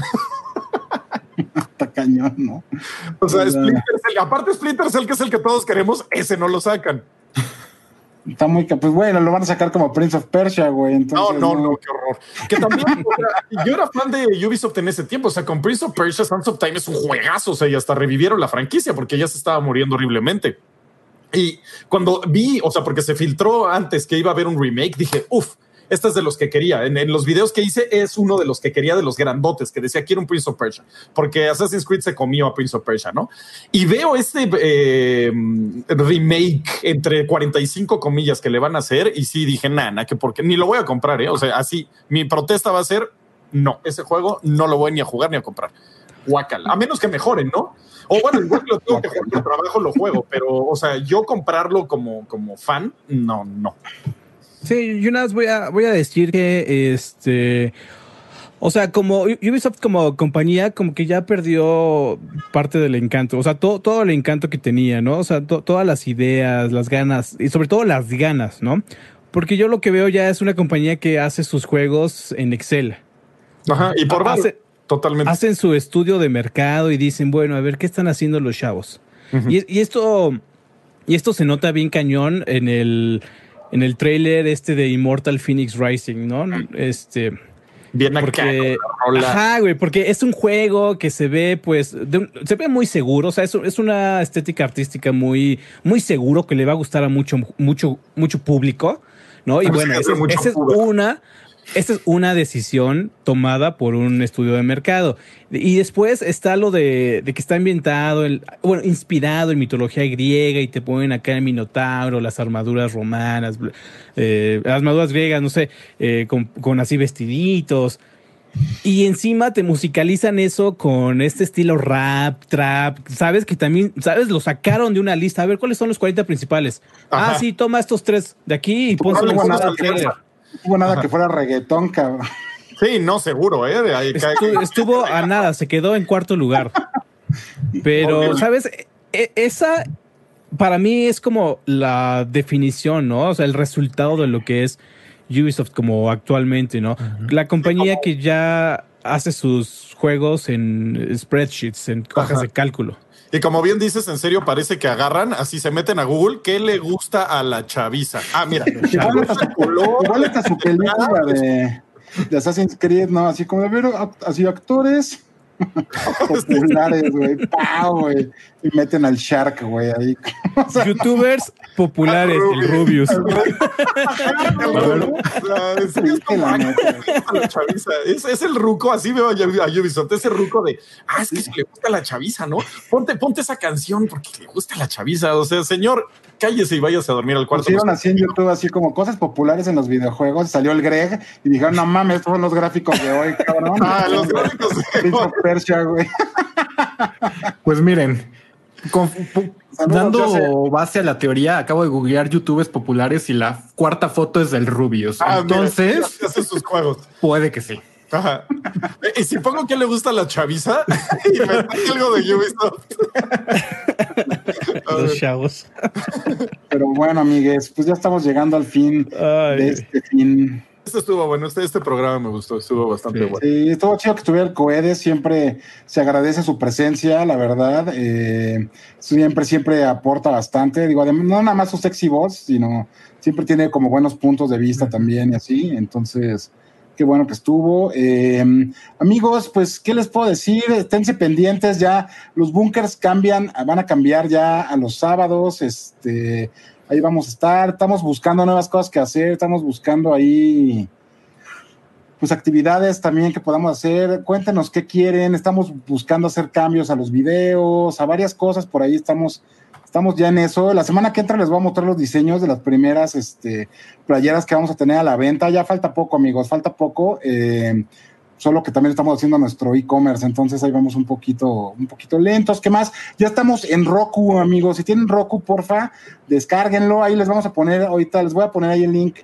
Está cañón, ¿no? O sea, Splinter Cell, aparte Splinter Cell, que es el que todos queremos, ese no lo sacan. Está muy... Pues bueno, lo van a sacar como Prince of Persia, güey. Entonces, No, qué horror. Que también, o sea, yo era fan de Ubisoft en ese tiempo, o sea, con Prince of Persia, Sands of Time es un juegazo, o sea, y hasta revivieron la franquicia porque ya se estaba muriendo horriblemente. Y cuando vi, o sea, porque se filtró antes que iba a haber un remake, dije, este es de los que quería. En los videos que hice es uno de los que quería, de los grandotes, que decía, quiero un Prince of Persia, porque Assassin's Creed se comió a Prince of Persia, ¿no? Y veo este remake entre 45 comillas que le van a hacer, y sí dije, nada, que porque ni lo voy a comprar, ¿eh? O sea, así, mi protesta va a ser, no, ese juego no lo voy ni a jugar ni a comprar. Guácala. A menos que mejoren, ¿no? O bueno, igual lo tengo que jugar por trabajo, lo juego, pero, o sea, yo comprarlo como fan, no. Sí, yo nada más voy a decir que o sea, como Ubisoft como compañía, como que ya perdió parte del encanto, o sea, todo el encanto que tenía, ¿no? O sea, todas las ideas, las ganas, y sobre todo las ganas, ¿no? Porque yo lo que veo ya es una compañía que hace sus juegos en Excel. Ajá, y por totalmente. Hacen su estudio de mercado y dicen, bueno, a ver, ¿qué están haciendo los chavos? Uh-huh. Y esto se nota bien cañón en el tráiler de Immortal Phoenix Rising, ¿no? Bien acá. Ajá, güey, porque es un juego que se ve, pues, se ve muy seguro, o sea, es una estética artística muy, muy seguro que le va a gustar a mucho público, ¿no? Y bueno, esa es una decisión tomada por un estudio de mercado. Y después está lo de que está inspirado en mitología griega y te ponen acá el Minotauro, las armaduras romanas, las armaduras griegas, no sé, con así vestiditos. Y encima te musicalizan eso con este estilo rap, trap, ¿sabes? Que también, ¿sabes? Lo sacaron de una lista. A ver, ¿cuáles son los 40 principales? Ajá. Ah, sí, toma estos 3 de aquí y pónselos en el trailer. No hubo nada que fuera reggaetón, cabrón. Sí, no, seguro, ¿eh? Estuvo a nada, se quedó en cuarto lugar. Pero, ¿sabes? Esa, para mí, es como la definición, ¿no? O sea, el resultado de lo que es Ubisoft como actualmente, ¿no? Uh-huh. La compañía que ya hace sus juegos en spreadsheets, en hojas de cálculo. Y como bien dices, en serio, parece que agarran, así se meten a Google, ¿qué le gusta a la chaviza? Ah, mira. igual está su película de Assassin's Creed, ¿no? Así como, a ver, así actores populares, güey. Güey. Y meten al Shark, güey, ahí. O sea, YouTubers populares, el Rubius. Es el ruco, así veo a Ubisoft, ese ruco de, es que le gusta la chaviza, ¿no? Ponte esa canción porque le gusta la chaviza. O sea, señor, cállese y váyase a dormir al cuarto. Pusieron así en YouTube, así como cosas populares en los videojuegos. Salió el Greg y dijeron, no mames, estos son los gráficos de hoy, cabrón. Los gráficos de hoy. Persia, güey. Pues miren, dando base a la teoría, acabo de googlear YouTubers populares y la cuarta foto es del Rubius. Entonces, mira, hace sus juegos. Puede que sí. Ajá. Y si pongo que le gusta la chaviza y me sale algo de Ubisoft. Los chavos. Pero bueno, amigues, pues ya estamos llegando al fin de este fin. Estuvo bueno, este programa me gustó, estuvo bastante bueno. Sí, estuvo chido que estuviera el Coede, siempre se agradece su presencia, la verdad. Siempre aporta bastante. Digo, además, no nada más su sexy voz, sino siempre tiene como buenos puntos de vista también y así. Entonces, qué bueno que estuvo. Amigos, pues, ¿qué les puedo decir? Esténse pendientes, ya los bunkers van a cambiar ya a los sábados, ahí vamos a estar, estamos buscando nuevas cosas que hacer, estamos buscando ahí pues actividades también que podamos hacer. Cuéntenos qué quieren, estamos buscando hacer cambios a los videos, a varias cosas por ahí, estamos ya en eso. La semana que entra les voy a mostrar los diseños de las primeras playeras que vamos a tener a la venta. Ya falta poco, amigos, falta poco. solo que también estamos haciendo nuestro e-commerce, entonces ahí vamos un poquito lentos. ¿Qué más? Ya estamos en Roku, amigos. Si tienen Roku, porfa, descárguenlo. Ahí les vamos a poner, ahorita les voy a poner ahí el link.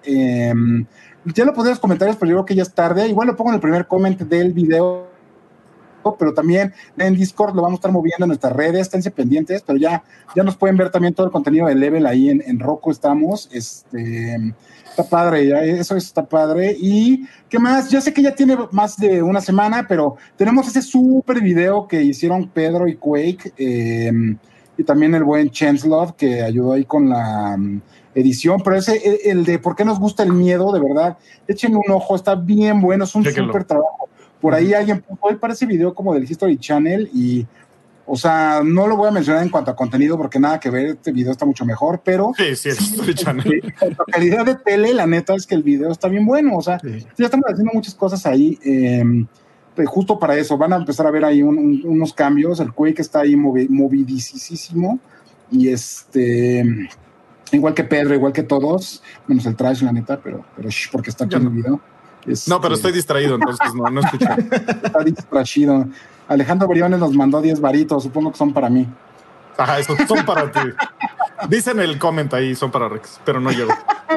Ya lo pondré en los comentarios, pero yo creo que ya es tarde. Igual lo pongo en el primer comment del video, pero también en Discord lo vamos a estar moviendo en nuestras redes, esténse pendientes, pero ya nos pueden ver también todo el contenido de Level ahí en Roku estamos, está padre, ya, eso está padre. Y ¿qué más? Ya sé que ya tiene más de una semana, pero tenemos ese súper video que hicieron Pedro y Quake, y también el buen Chancelot, que ayudó ahí con la edición, pero ese, el de ¿por qué nos gusta el miedo? De verdad, échenle un ojo, está bien bueno, es un súper trabajo. Por ahí alguien puso, hoy parece video como del History Channel y, o sea, no lo voy a mencionar en cuanto a contenido porque nada que ver, este video está mucho mejor, pero... Sí, el History Channel. En calidad de tele, la neta es que el video está bien bueno, o sea, ya estamos haciendo muchas cosas ahí, justo para eso, van a empezar a ver ahí unos cambios, el Quake está ahí movidísimo y igual que Pedro, igual que todos, menos el Trash, la neta, pero porque está aquí en el video. No, pero estoy distraído, entonces no escuché. Está distraído. Alejandro Briones nos mandó 10 varitos, supongo que son para mí. Ajá, esos son para ti. Dicen el comment ahí, son para Rex, pero no llegó.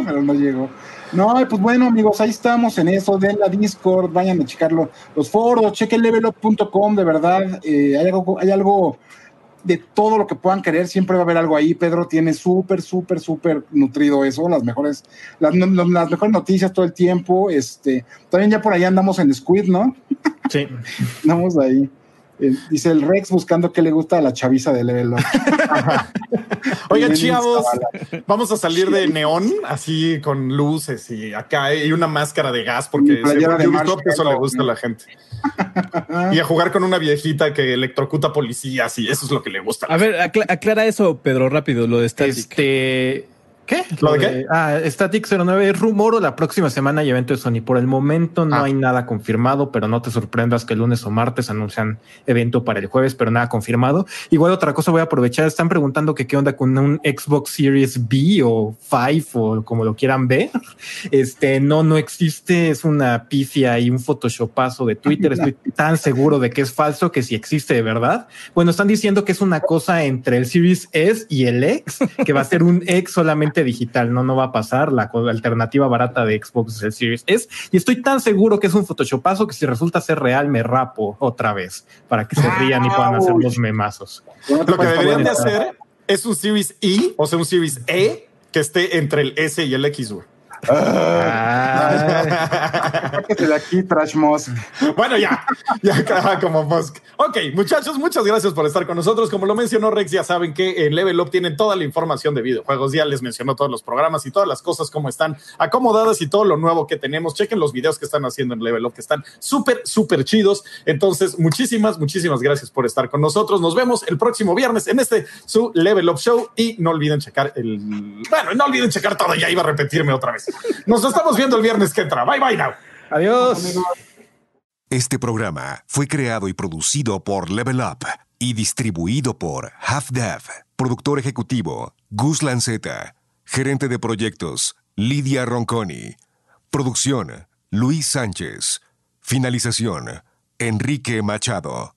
No, pues bueno, amigos, ahí estamos en eso, den la Discord, vayan a checar los foros, chequen levelup.com, de verdad, hay algo de todo lo que puedan querer, siempre va a haber algo ahí. Pedro tiene súper nutrido eso, las mejores noticias todo el tiempo. También ya por ahí andamos en Squid, ¿no? Sí. Andamos ahí. Dice el Rex buscando qué le gusta a la chaviza de Level Up. Oigan, chavos, vamos a salir de neón, así con luces y acá, y una máscara de gas, porque eso le gusta a la gente. Y a jugar con una viejita que electrocuta policías, y eso es lo que le gusta. A ver, aclara eso, Pedro, rápido, lo de Static. ¿Qué? ¿Lo de qué? Static 09 es rumor o la próxima semana y evento de Sony. Por el momento no hay nada confirmado, pero no te sorprendas que el lunes o martes anuncian evento para el jueves, pero nada confirmado. Igual otra cosa voy a aprovechar. Están preguntando que qué onda con un Xbox Series B o 5 o como lo quieran ver. No existe. Es una pifia y un photoshopazo de Twitter. Estoy tan seguro de que es falso que si existe de verdad. Bueno, están diciendo que es una cosa entre el Series S y el X, que va a ser un X solamente digital, no va a pasar. La alternativa barata de Xbox es el Series S, y estoy tan seguro que es un photoshopazo que si resulta ser real me rapo otra vez para que se rían y puedan hacer los memazos. Lo que deberían de hacer es un Series E, o sea, un Series E que esté entre el S y el X, güey. Sáquete de aquí, Trash Musk. Bueno, ya como Musk. Ok, muchachos, muchas gracias por estar con nosotros. Como lo mencionó Rex, ya saben que en Level Up tienen toda la información de videojuegos. Ya les mencionó todos los programas y todas las cosas como están acomodadas y todo lo nuevo que tenemos. Chequen los videos que están haciendo en Level Up, que están súper chidos. Entonces, muchísimas gracias por estar con nosotros. Nos vemos el próximo viernes en su Level Up Show, y no olviden checar todo. Ya iba a repetirme otra vez. Nos estamos viendo el viernes que entra. Bye now. Adiós. Este programa fue creado y producido por Level Up y distribuido por Half-Dev. Productor ejecutivo, Gus Lanceta. Gerente de proyectos, Lidia Ronconi. Producción, Luis Sánchez. Finalización, Enrique Machado.